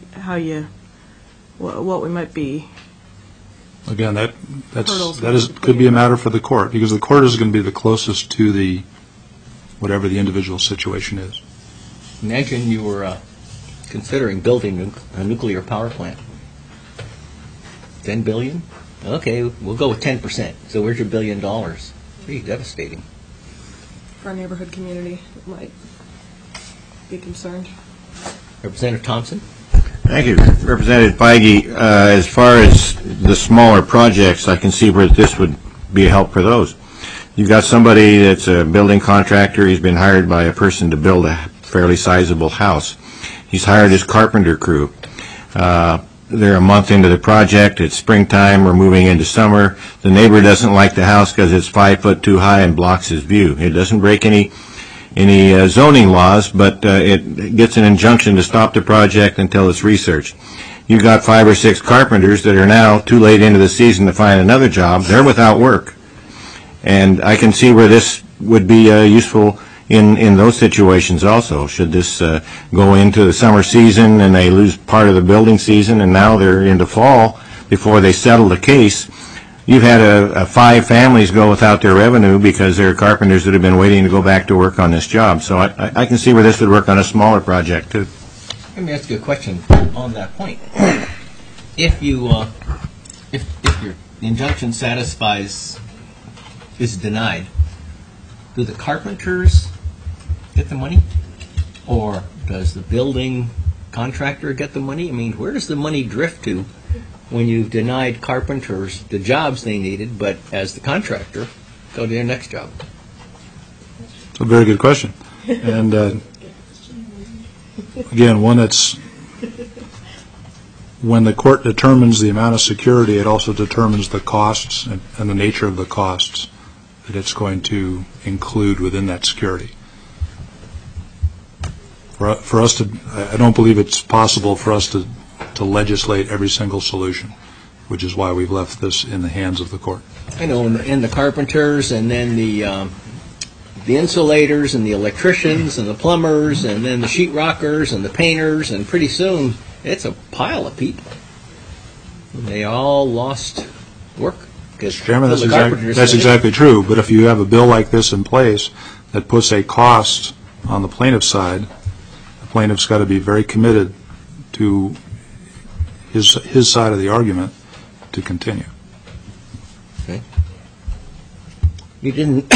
we might be. Again, that could be a matter for the court, because the court is going to be the closest to whatever the individual situation is. Imagine you were considering building a nuclear power plant. $10 billion? Okay, we'll go with 10%. So where's your $1 billion? Pretty devastating. For a neighborhood community that might be concerned. Representative Thompson? Thank you. Representative Feige, as far as the smaller projects, I can see where this would be a help for those. You've got somebody that's a building contractor. He's been hired by a person to build a fairly sizable house. He's hired his carpenter crew. They're a month into the project. It's springtime. We're moving into summer. The neighbor doesn't like the house because it's 5 foot too high and blocks his view. It doesn't break any zoning laws, but it gets an injunction to stop the project until it's researched. You've got 5 or 6 carpenters that are now too late into the season to find another job. They're without work. And I can see where this would be useful in those situations also. Should this go into the summer season and they lose part of the building season and now they're into fall before they settle the case, you've had 5 families go without their revenue because they're carpenters that have been waiting to go back to work on this job. So I can see where this would work on a smaller project too. Let me ask you a question on that point. If your injunction is denied, do the carpenters get the money? Or does the building contractor get the money? I mean, where does the money drift to when you've denied carpenters the jobs they needed, but as the contractor, go to their next job? It's a very good question. And again, one that's, when the court determines the amount of security, it also determines the costs and the nature of the costs that it's going to include within that security. For us to, I don't believe it's possible for us to to legislate every single solution, which is why we've left this in the hands of the court. I know, and the carpenters, and then the insulators, and the electricians, and the plumbers, and then the sheetrockers, and the painters, and pretty soon it's a pile of people. They all lost work. Chairman, that's exactly true. But if you have a bill like this in place that puts a cost on the plaintiff's side, the plaintiff's got to be very committed to his side of the argument to continue. Okay. You didn't.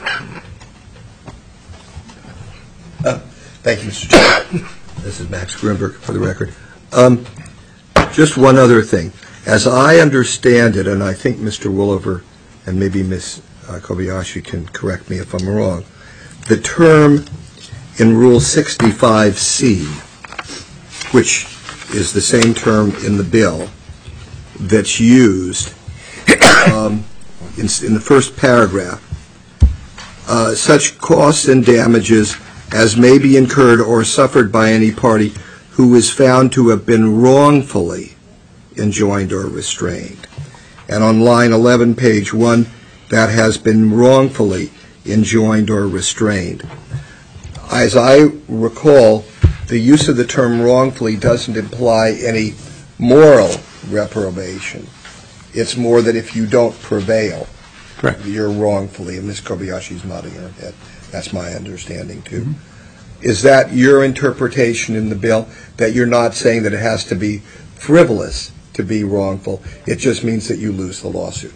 Thank you, Mr. Chairman. This is Max Grimberg, for the record. Just one other thing. As I understand it, and I think Mr. Woolover and maybe Ms. Kobayashi can correct me if I'm wrong, the term in Rule 65C, which is the same term in the bill that's used in the first paragraph, such costs and damages as may be incurred or suffered by any party who is found to have been wrongfully enjoined or restrained. And on line 11, page 1, that has been wrongfully enjoined or restrained. As I recall, the use of the term wrongfully doesn't imply any moral reprobation. It's more that if you don't prevail, correct, you're wrongfully, and Ms. Kobayashi's nodding her head. That's my understanding, too. Mm-hmm. Is that your interpretation in the bill, that you're not saying that it has to be frivolous to be wrongful? It just means that you lose the lawsuit.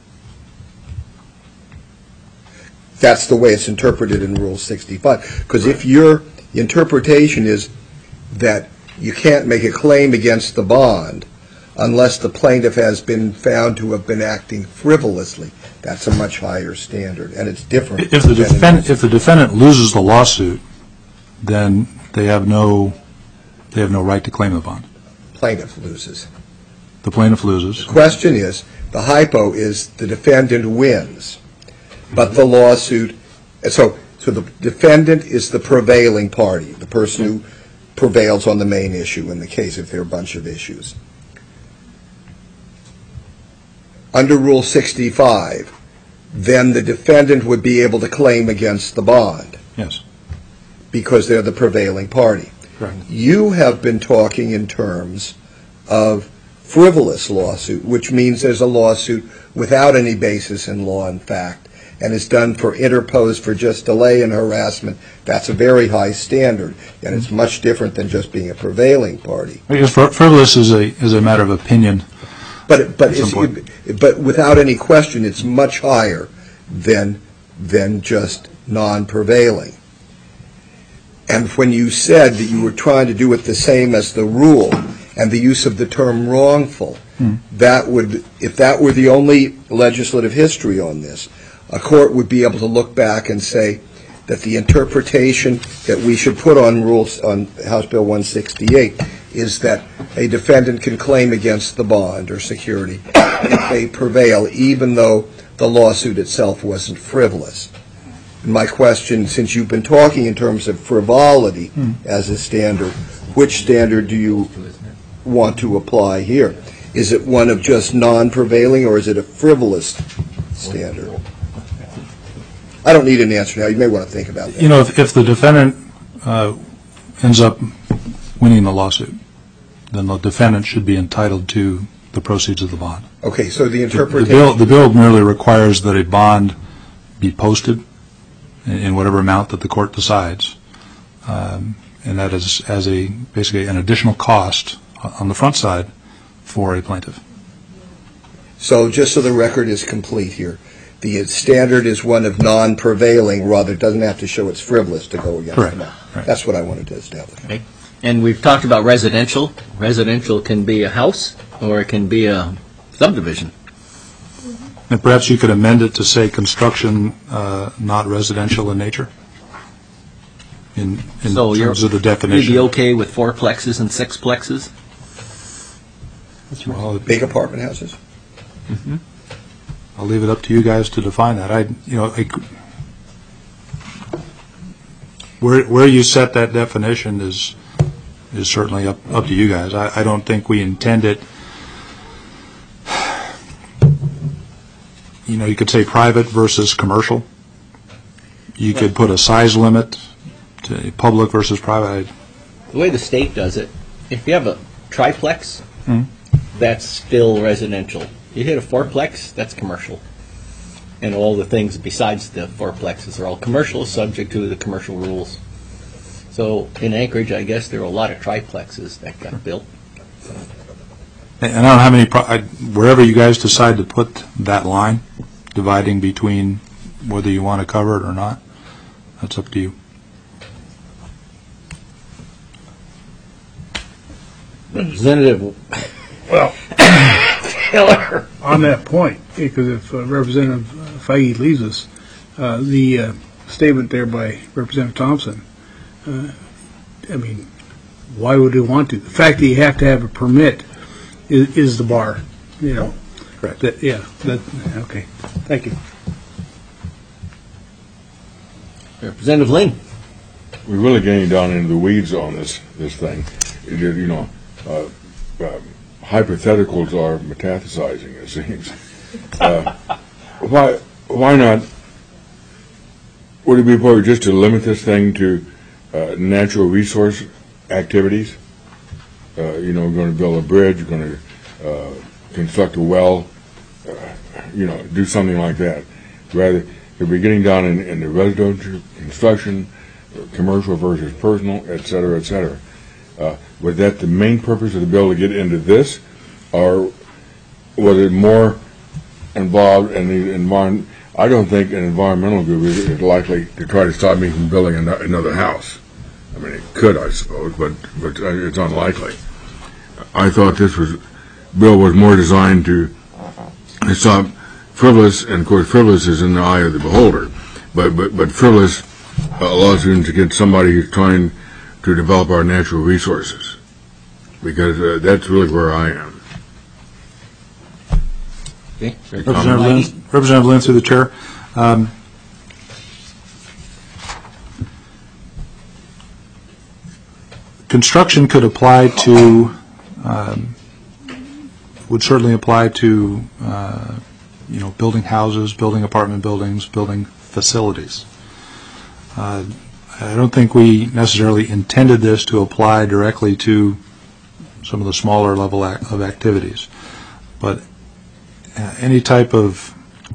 That's the way it's interpreted in Rule 65. Because if your interpretation is that you can't make a claim against the bond unless the plaintiff has been found to have been acting frivolously, that's a much higher standard, and it's different. If the defendant loses the lawsuit, then they have no right to claim the bond. Plaintiff loses. The plaintiff loses. The question is, the hypo is the defendant wins, but the lawsuit, so the defendant is the prevailing party, the person who prevails on the main issue in the case if there are a bunch of issues. Under Rule 65, then the defendant would be able to claim against the bond. Yes. Because they're the prevailing party. Correct. You have been talking in terms of frivolous lawsuit, which means there's a lawsuit without any basis in law and fact, and is done for interposed for just delay and harassment. That's a very high standard, and it's much different than just being a prevailing party. Because frivolous is a matter of opinion. But without any question, it's much higher than just non-prevailing. And when you said that you were trying to do it the same as the rule and the use of the term wrongful, that would, if that were the only legislative history on this, a court would be able to look back and say that the interpretation that we should put on rules on House Bill 168 is that a defendant can claim against the bond or security if they prevail, even though the lawsuit itself wasn't frivolous. And my question, since you've been talking in terms of frivolity as a standard, which standard do you want to apply here? Is it one of just non-prevailing, or is it a frivolous standard? I don't need an answer now. You may want to think about that. You know, if the defendant ends up winning the lawsuit, then the defendant should be entitled to the proceeds of the bond. Okay, so the interpretation... The bill merely requires that a bond be posted in whatever amount that the court decides, and that is as basically an additional cost on the front side for a plaintiff. So just so the record is complete here, the standard is one of non-prevailing, rather it doesn't have to show it's frivolous to go against the bond. Right. That's what I wanted to establish. Okay. And we've talked about residential. Residential can be a house or it can be a subdivision. And perhaps you could amend it to say construction not residential in nature in terms of the definition. You'd be okay with 4-plexes and 6-plexes? Well, big apartment houses? Mm-hmm. I'll leave it up to you guys to define that. Where you set that definition is is certainly up to you guys. I don't think we intend it. You know, you could say private versus commercial. You could put a size limit to public versus private. The way the state does it, if you have a triplex, that's still residential. You hit a fourplex, that's commercial. And all the things besides the fourplexes are all commercial, subject to the commercial rules. So in Anchorage, I guess there are a lot of triplexes that got built. And I don't know how many, wherever you guys decide to put that line, dividing between whether you want to cover it or not, that's up to you. Representative Taylor. On that point, because if Representative Feige leaves us, the statement there by Representative Thompson, I mean, why would he want to? The fact that you have to have a permit is the bar, you know. Correct. Okay. Thank you. Representative Lane. We're really getting down into the weeds on this thing. You know, hypotheticals are metastasizing, it seems. Why not? Would it be appropriate just to limit this thing to natural resource activities? You know, we're going to build a bridge, we're going to construct a well, you know, do something like that. Rather, if we're getting down in the residential construction, commercial versus personal, et cetera, et cetera. Was that the main purpose of the bill to get into this, or was it more involved in the environment? I don't think an environmental group is likely to try to stop me from building another house. I mean, it could, I suppose, but it's unlikely. I thought this bill was more designed to stop frivolous, and of course frivolous is in the eye of the beholder, but frivolous allows you to get somebody who's trying to develop our natural resources, because that's really where I am. Okay. Representative Lynn, through the chair. Construction could apply to, would certainly apply to, you know, building houses, building apartment buildings, building facilities. I don't think we necessarily intended this to apply directly to some of the smaller level of activities, but any type of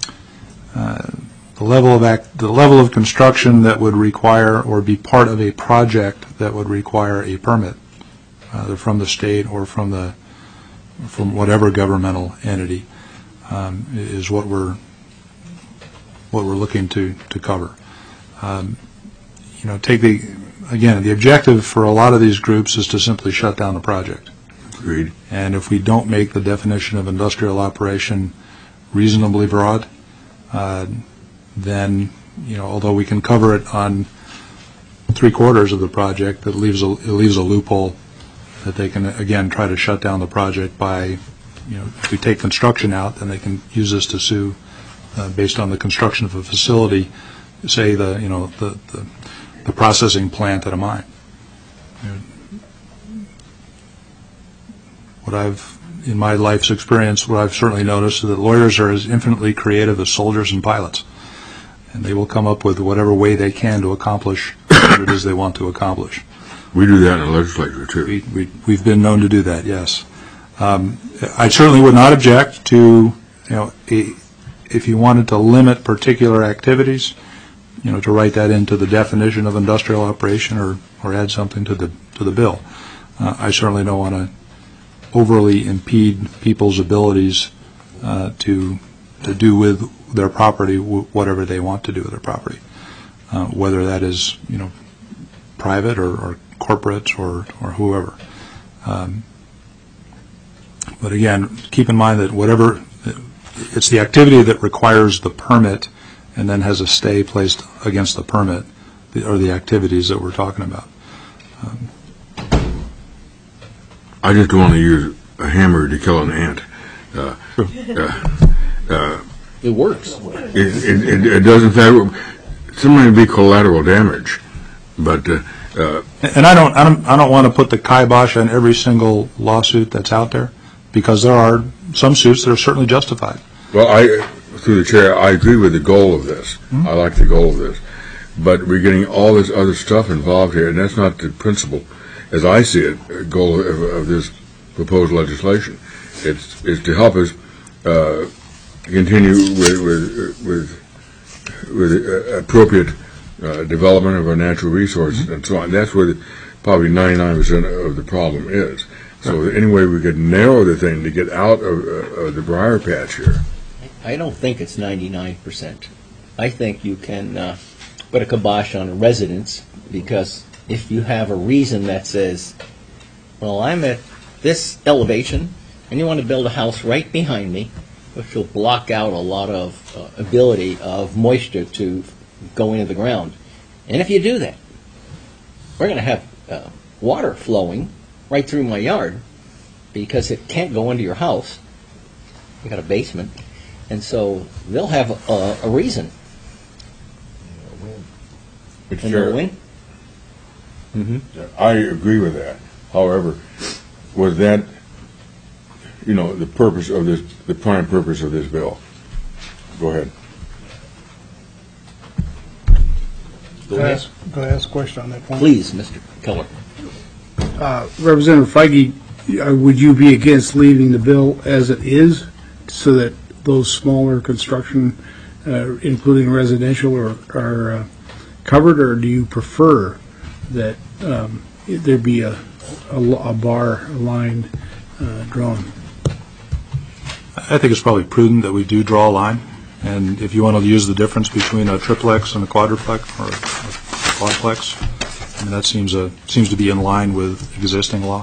the level of construction that would require or be part of a project that would require a permit, either from the state or from whatever governmental entity, is what we're looking to cover. You know, the objective for a lot of these groups is to simply shut down the project. Agreed. And if we don't make the definition of industrial operation reasonably broad, then, you know, although we can cover it on 3/4 of the project, it leaves a loophole that they can again try to shut down the project by, you know, if we take construction out, then they can use this to sue based on the construction of a facility, say the processing plant at a mine. In my life's experience, what I've certainly noticed is that lawyers are as infinitely creative as soldiers and pilots, and they will come up with whatever way they can to accomplish what it is they want to accomplish. We do that in the legislature too. We've been known to do that, yes. I certainly would not object to, you know, if you wanted to limit particular activities, you know, to write that into the definition of industrial operation or add something to the bill. I certainly don't want to overly impede people's abilities to do with their property whatever they want to do with their property, whether that is, you know, private or corporate or whoever. But again, keep in mind that whatever it's the activity that requires the permit and then has a stay placed against the permit or the activities that we're talking about. I just don't want to use a hammer to kill an ant. It works. It does, in fact, sometimes be collateral damage. But And I don't want to put the kibosh on every single lawsuit that's out there, because there are some suits that are certainly justified. well, through the chair, I agree with the goal of this. I like the goal of this, but we're getting all this other stuff involved here, and that's not the principle, as I see it, goal of this proposed legislation. It's to help us continue with appropriate development of our natural resources and so on. That's where probably 99% of the problem is. So any way we could narrow the thing to get out of the briar patch here. I don't think it's 99%. I think you can put a kibosh on a residence, because if you have a reason that says, well, I'm at this elevation and you want to build a house right behind me, which will block out a lot of ability of moisture to go into the ground. And if you do that, we're going to have water flowing right through my yard, because it can't go into your house. You got a basement. And so they'll have a reason. But And Chair, they'll win. I agree with that. However, was that, the purpose of this, the prime purpose of this bill? Go ahead. Go ahead. Go ask a question on that point. Please, Mr. Keller. Representative Feige, would you be against leaving the bill as it is, so that those smaller construction, including residential, are covered, or do you prefer that there be a bar, a line drawn? I think it's probably prudent that we do draw a line, and if you want to use the difference between a triplex and a quadruplex or a quadplex, I mean, that seems to be in line with existing law.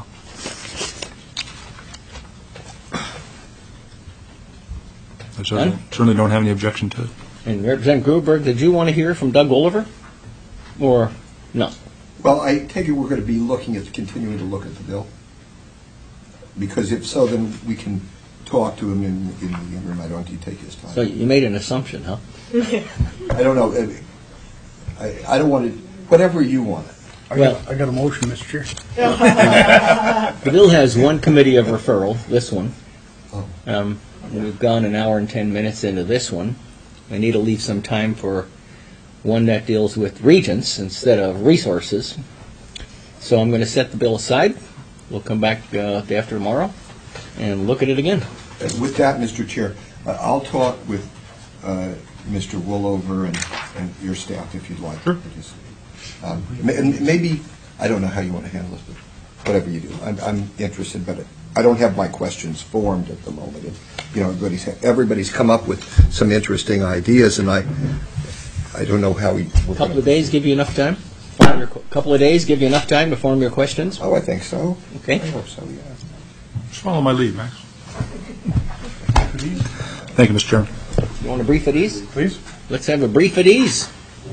I certainly don't have any objection to it. And Representative Gruberg, did you want to hear from Doug Oliver? Or no? Well, I take it we're going to be continuing to look at the bill, because if so, then we can talk to him in the interim. I don't want you to take his time. So you made an assumption, huh? I don't know. I don't want to. Whatever you want. I got a motion, Mr. Chair. The bill has one committee of referral, this one. Oh. We've gone an hour and 10 minutes into this one. I need to leave some time for one that deals with regents instead of resources. So I'm going to set the bill aside. We'll come back day after tomorrow and look at it again. With that, Mr. Chair, I'll talk with Mr. Woolover and your staff if you'd like. Sure. And maybe, I don't know how you want to handle this, but whatever you do. I'm interested, but I don't have my questions formed at the moment. And, everybody's come up with some interesting ideas, and I don't know how we... A couple of days give you enough time? Couple of days give you enough time to form your questions? Oh, I think so. Okay. I hope so, yeah. Just follow my lead, Max. Thank you, Mr. Chairman. You want a brief at ease? Please. Let's have a brief at ease.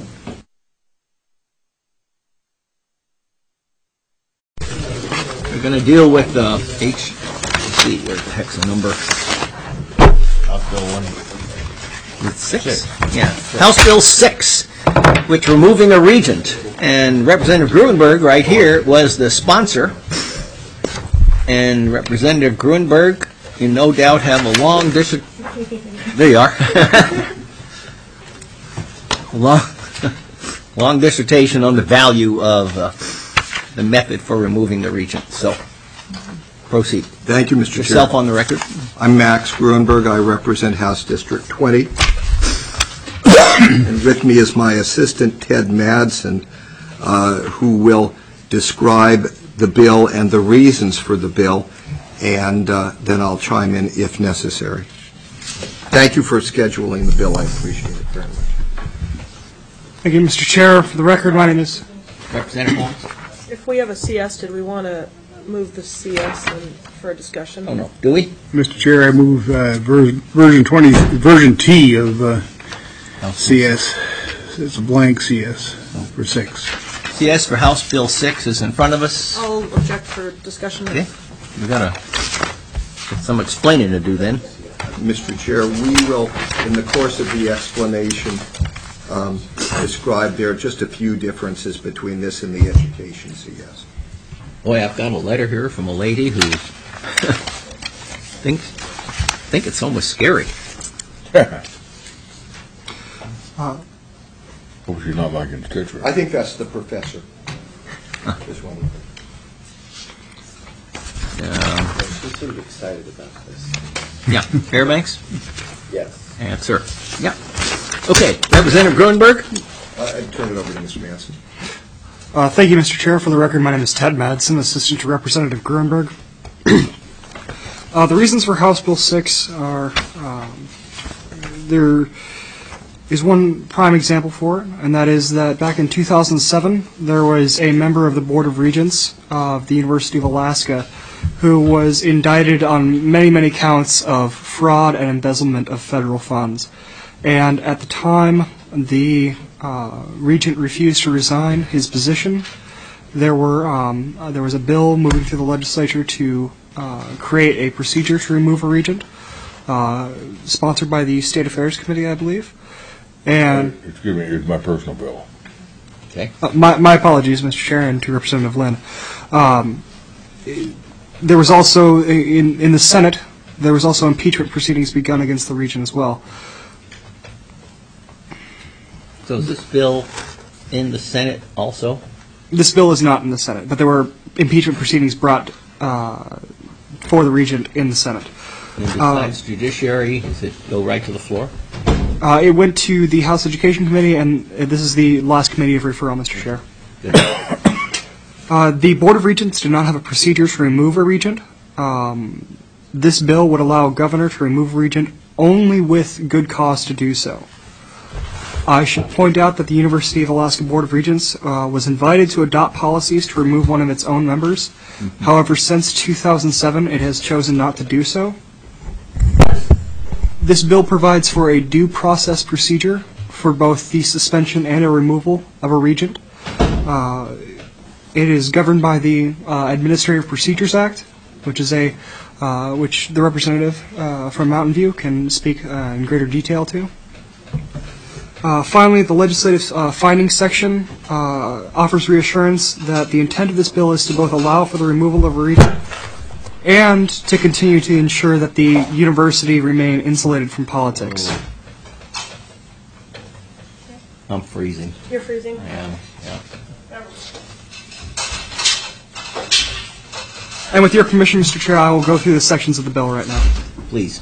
We're going to deal with let's see, where's the heck's the number? House Bill 1. It's 6. Yeah. House Bill 6, which removing a regent. And Representative Gruenberg right here was the sponsor. And Representative Gruenberg, you no doubt have a long there you are. long dissertation on the value of the method for removing the regent. So, proceed. Thank you, Mr. Chair. Yourself on the record. I'm Max Gruenberg. I represent House District 20. And with me is my assistant, Ted Madsen, who will describe the bill and the reasons for the bill, and then I'll chime in if necessary. Thank you for scheduling the bill. I appreciate it very much. Thank you, Mr. Chair. For the record, my name is... Representative Holmes. If we have a CS, did we want to move the CS for a discussion? Oh, no. Do we? Mr. Chair, I move version T of CS. It's a blank CS for 6. CS for House Bill 6 is in front of us. I'll object for discussion. Okay. We've got some explaining to do then. Mr. Chair, we will, in the course of the explanation, described. There are just a few differences between this and the education CS. Boy, I've got a letter here from a lady who think it's almost scary. Hope she's not like in Stitcher. I think that's the professor. This one. She's sort of excited about this. Yeah, Fairbanks? Yes. Answer. Yeah. Okay, Representative Grunberg? I'd turn it over to Mr. Manson. Thank you, Mr. Chair. For the record, my name is Ted Madsen, Assistant to Representative Grunberg. The reasons for House Bill 6 are there is one prime example for it, and that is that back in 2007, there was a member of the Board of Regents of the University of Alaska who was indicted on many, many counts of fraud and embezzlement of federal funds. And at the time, the regent refused to resign his position. There was a bill moving through the legislature to create a procedure to remove a regent, sponsored by the State Affairs Committee, I believe. And excuse me, it's my personal bill. Okay. My apologies, Mr. Chair, and to Representative Lynn. There was also in the Senate, there was also impeachment proceedings begun against the regent as well. So is this bill in the Senate also? This bill is not in the Senate, but there were impeachment proceedings brought for the regent in the Senate. And besides judiciary, does it go right to the floor? It went to the House Education Committee, and this is the last committee of referral, Mr. Chair. The Board of Regents do not have a procedure to remove a regent. This bill would allow a governor to remove a regent only with good cause to do so. I should point out that the University of Alaska Board of Regents was invited to adopt policies to remove one of its own members. Mm-hmm. However, since 2007, it has chosen not to do so. This bill provides for a due process procedure for both the suspension and a removal of a regent. It is governed by the Administrative Procedures Act, which is which the representative from Mountain View can speak in greater detail to. Finally, the legislative findings section offers reassurance that the intent of this bill is to both allow for the removal of a regent and to continue to ensure that the university remain insulated from politics. I'm freezing. You're freezing? I am, yeah. And with your permission, Mr. Chair, I will go through the sections of the bill right now. Please.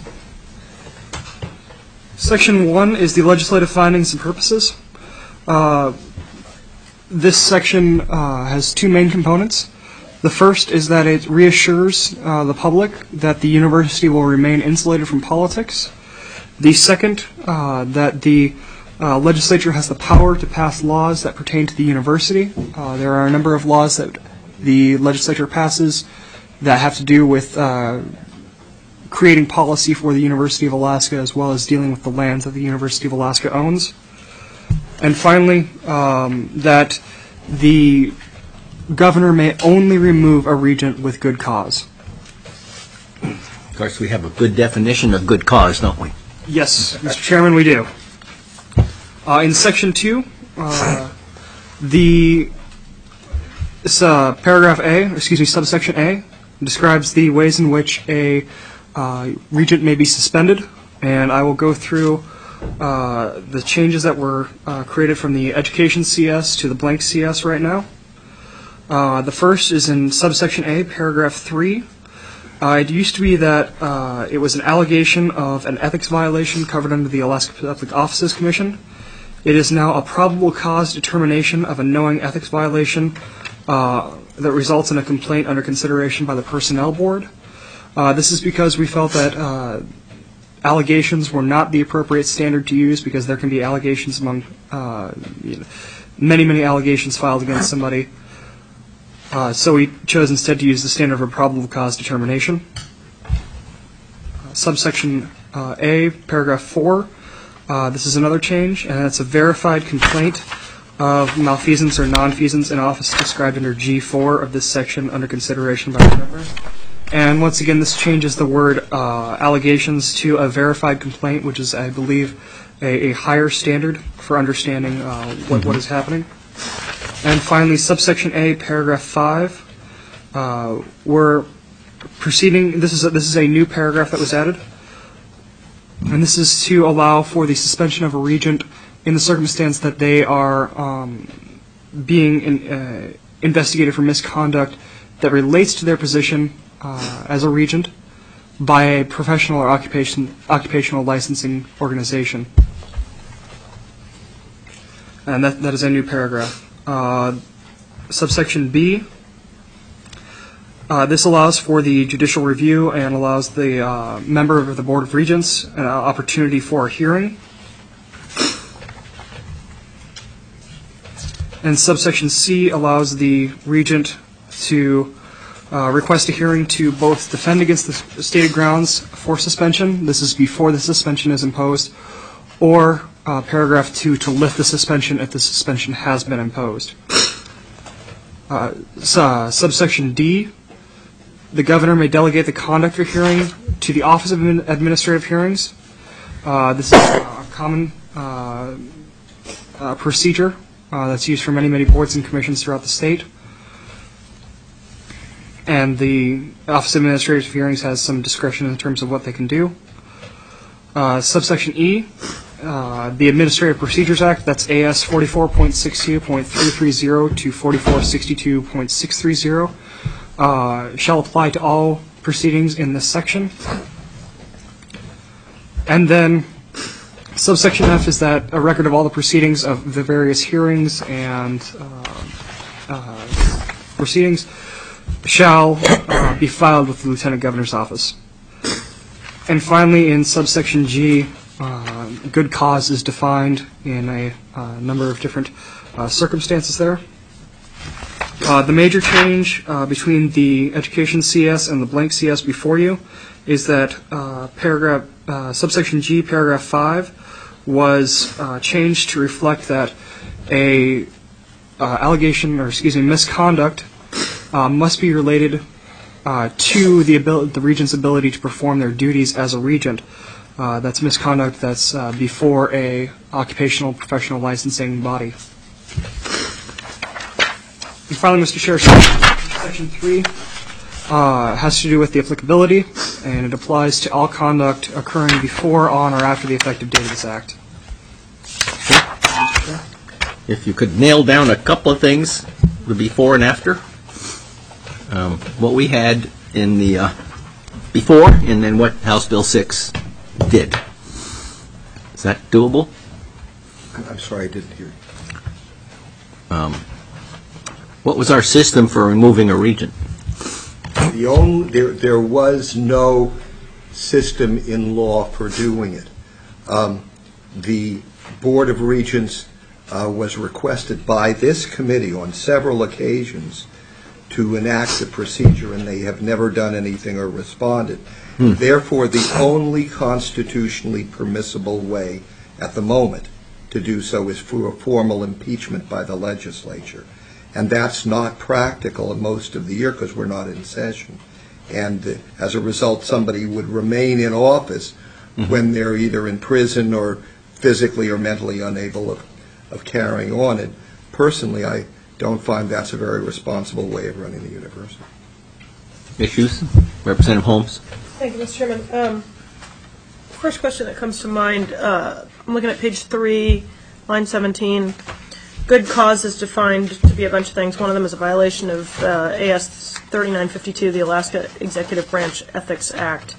Section 1 is the legislative findings and purposes. This section has two main components. The first is that it reassures the public that the university will remain insulated from politics. The second, that the legislature has the power to pass laws that pertain to the university. There are a number of laws that the legislature passes that have to do with creating policy for the University of Alaska, as well as dealing with the lands that the University of Alaska owns. And finally, that the governor may only remove a regent with good cause. Of course, we have a good definition of good cause, don't we? Yes, Mr. Chairman, we do. In Section 2, subsection A, describes the ways in which a regent may be suspended, and I will go through the changes that were created from the Education CS to the blank CS right now. The first is in subsection A, paragraph 3. It used to be that it was an allegation of an ethics violation covered under the Alaska Public Offices Commission. It is now a probable cause determination of a knowing ethics violation that results in a complaint under consideration by the Personnel Board. This is because we felt that allegations were not the appropriate standard to use, because there can be allegations among many allegations filed against somebody. So we chose instead to use the standard of a probable cause determination. Subsection A, paragraph 4. This is another change, and it's a verified complaint of malfeasance or nonfeasance in office described under G4 of this section under consideration by the governor. And once again, this changes the word allegations to a verified complaint, which is, I believe, a higher standard for understanding what is happening. And finally, subsection A, paragraph 5, we're proceeding. This is a new paragraph that was added, and this is to allow for the suspension of a regent in the circumstance that they are being investigated for misconduct that relates to their position as a regent by a professional or occupational licensing organization. And that is a new paragraph. Subsection B, this allows for the judicial review and allows the member of the Board of Regents an opportunity for a hearing. And subsection C allows the regent to request a hearing to both defend against the stated grounds for suspension, this is before the suspension is imposed, or paragraph 2, to lift the suspension if the suspension has been imposed. Subsection D, the governor may delegate the conduct of hearing to the Office of Administrative Hearings. This is a common procedure that's used for many boards and commissions throughout the state. And the Office of Administrative Hearings has some discretion in terms of what they can do. Subsection E, the Administrative Procedures Act, that's AS 44.62.330 to 4462.630, shall apply to all proceedings in this section. And then subsection F is that a record of all the proceedings of the various hearings and proceedings shall be filed with the Lieutenant Governor's office. And finally, in subsection G, good cause is defined in a number of different circumstances there. The major change between the Education CS and the blank CS before you is that subsection G, paragraph 5, was changed to reflect that a misconduct must be related to the regent's ability to perform their duties as a regent. That's misconduct that's before a occupational professional licensing body. And finally, Mr. Chair, section 3 has to do with the applicability, and it applies to all conduct occurring before, on, or after the effective date of this act. If you could nail down a couple of things, the before and after, what we had in the before, and then what House Bill 6 did. Is that doable? I'm sorry, I didn't hear you. What was our system for removing a regent? There was no system in law for doing it. The Board of Regents was requested by this committee on several occasions to enact the procedure, and they have never done anything or responded. Therefore, the only constitutionally permissible way at the moment to do so is through a formal impeachment by the legislature. And that's not practical most of the year because we're not in session. And as a result, somebody would remain in office when they're either in prison or physically or mentally unable of carrying on. And personally, I don't find that's a very responsible way of running the university. Issues? Representative Holmes? Thank you, Mr. Chairman. First question that comes to mind, I'm looking at page 3, line 17. Good cause is defined to be a bunch of things. One of them is a violation of AS 3952, the Alaska Executive Branch Ethics Act.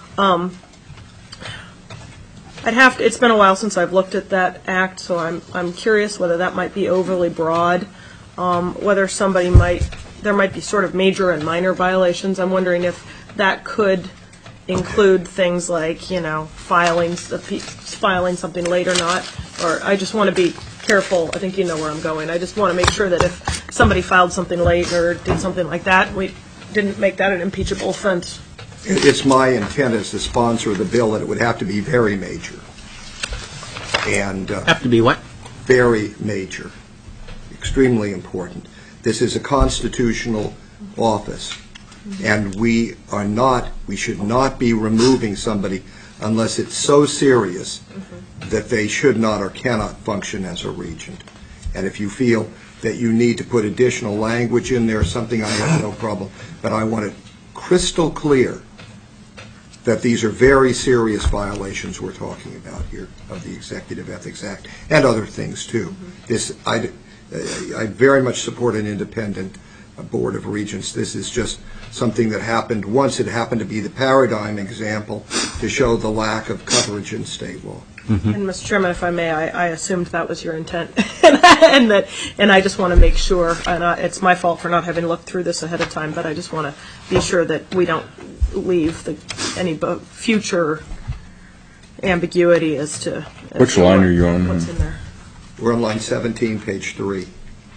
It's been a while since I've looked at that act, so I'm curious whether that might be overly broad, whether there might be sort of major and minor violations. I'm wondering if that could include things like, filing something late or not. Or I just want to be careful. I think you know where I'm going. I just want to make sure that if somebody filed something late or did something like that, we didn't make that an impeachable offense. It's my intent as the sponsor of the bill that it would have to be very major. And have to be what? Very major. Extremely important. This is a constitutional office, and we should not be removing somebody unless it's so serious that they should not or cannot function as a regent. And if you feel that you need to put additional language in there or something, I have no problem. But I want it crystal clear that these are very serious violations we're talking about here of the Executive Ethics Act and other things too. I very much support an independent Board of Regents. This is just something that happened once. It happened to be the paradigm example to show the lack of coverage in state law. Mm-hmm. And Mr. Chairman, if I may, I assumed that was your intent, and I just want to make sure. And it's my fault for not having looked through this ahead of time, but I just want to be sure that we don't leave any future ambiguity as to which line are you on? What's in there? We're on line 17, page 3.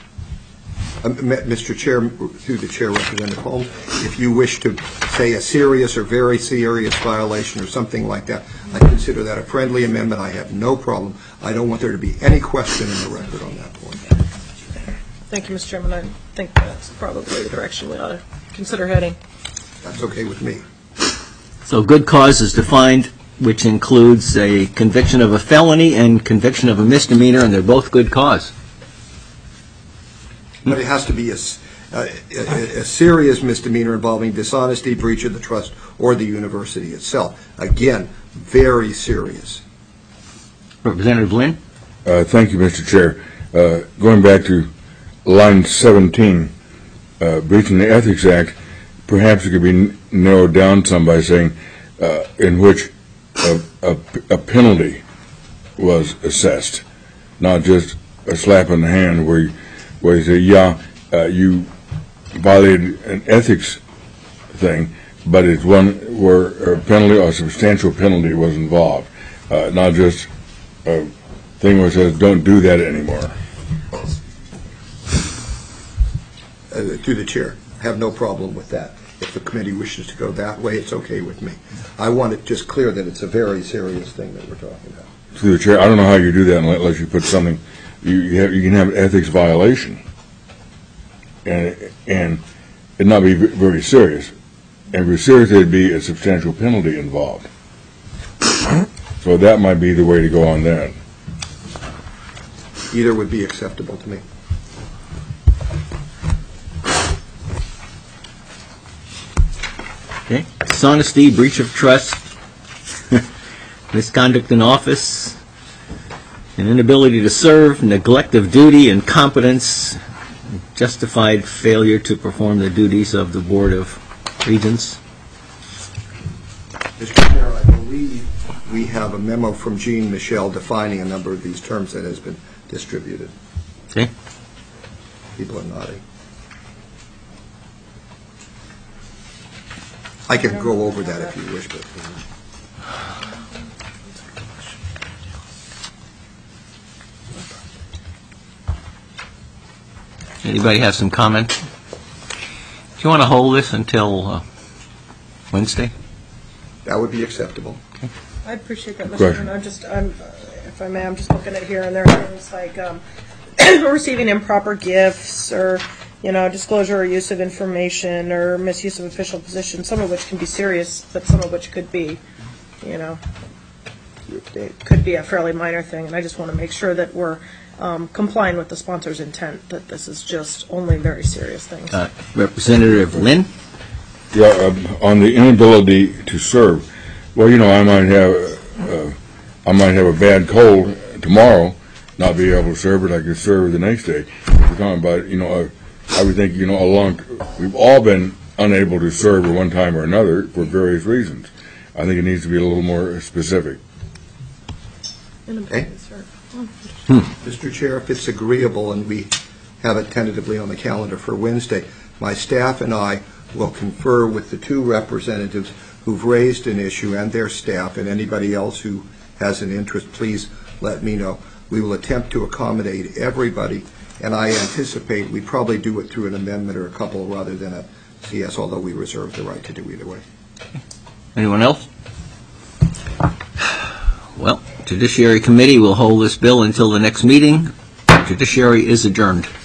Mr. Chair, through the Chair, Representative Holmes, if you wish to say a serious or very serious violation or something like that, I consider that a friendly amendment. I have no problem. I don't want there to be any question in the record on that point. Thank you, Mr. Chairman. I think that's probably the direction we ought to consider heading. That's okay with me. So good cause is defined, which includes a conviction of a felony and conviction of a misdemeanor, and they're both good cause. But it has to be a serious misdemeanor involving dishonesty, breach of the trust, or the university itself. Again, very serious. Representative Lynn? Thank you, Mr. Chair. Going back to line 17, breaching the Ethics Act, perhaps it could be narrowed down some by saying in which a penalty was assessed, not just a slap in the hand where you say, you violated an ethics thing, but it's one where a penalty or a substantial penalty was involved, not just a thing where it says, don't do that anymore. To the Chair, I have no problem with that. If the committee wishes to go that way, it's okay with me. I want it just clear that it's a very serious thing that we're talking about. To the Chair, I don't know how you do that unless you put something. You can have an ethics violation, and it not be very serious. And if it's serious, there'd be a substantial penalty involved. So that might be the way to go on that. Either would be acceptable to me. Okay. Dishonesty, breach of trust, misconduct in office, an inability to serve, neglect of duty, incompetence, justified failure to perform the duties of the Board of Regents. Mr. Chair, I believe we have a memo from Jean Michel defining a number of these terms that has been distributed. Okay. People are nodding. I can go over that if you wish, but... Anybody have some comments? Do you want to hold this until Wednesday? That would be acceptable. Okay. I appreciate that, Mr. Chairman. If I may, I'm just looking at here, and there are things like receiving improper gifts, or disclosure or use of information, or misuse of official position. Some of which can be serious, but some of which could be, it could be a fairly minor thing. And I just want to make sure that we're complying with the sponsor's intent, that this is just only very serious things. Representative Lynn? Yeah, on the inability to serve. Well, I might have a bad cold tomorrow, not be able to serve, but I could serve the next day. We're talking about, I would think, we've all been unable to serve at one time or another for various reasons. I think it needs to be a little more specific. Okay. Mr. Chair, if it's agreeable and we have it tentatively on the calendar for Wednesday, my staff and I will confer with the two representatives who've raised an issue and their staff, and anybody else who has an interest, please let me know. We will attempt to accommodate everybody, and I anticipate we probably do it through an amendment or a couple rather than a CS, although we reserve the right to do either way. Anyone else? Well, Judiciary Committee will hold this bill until the next meeting. Judiciary is adjourned.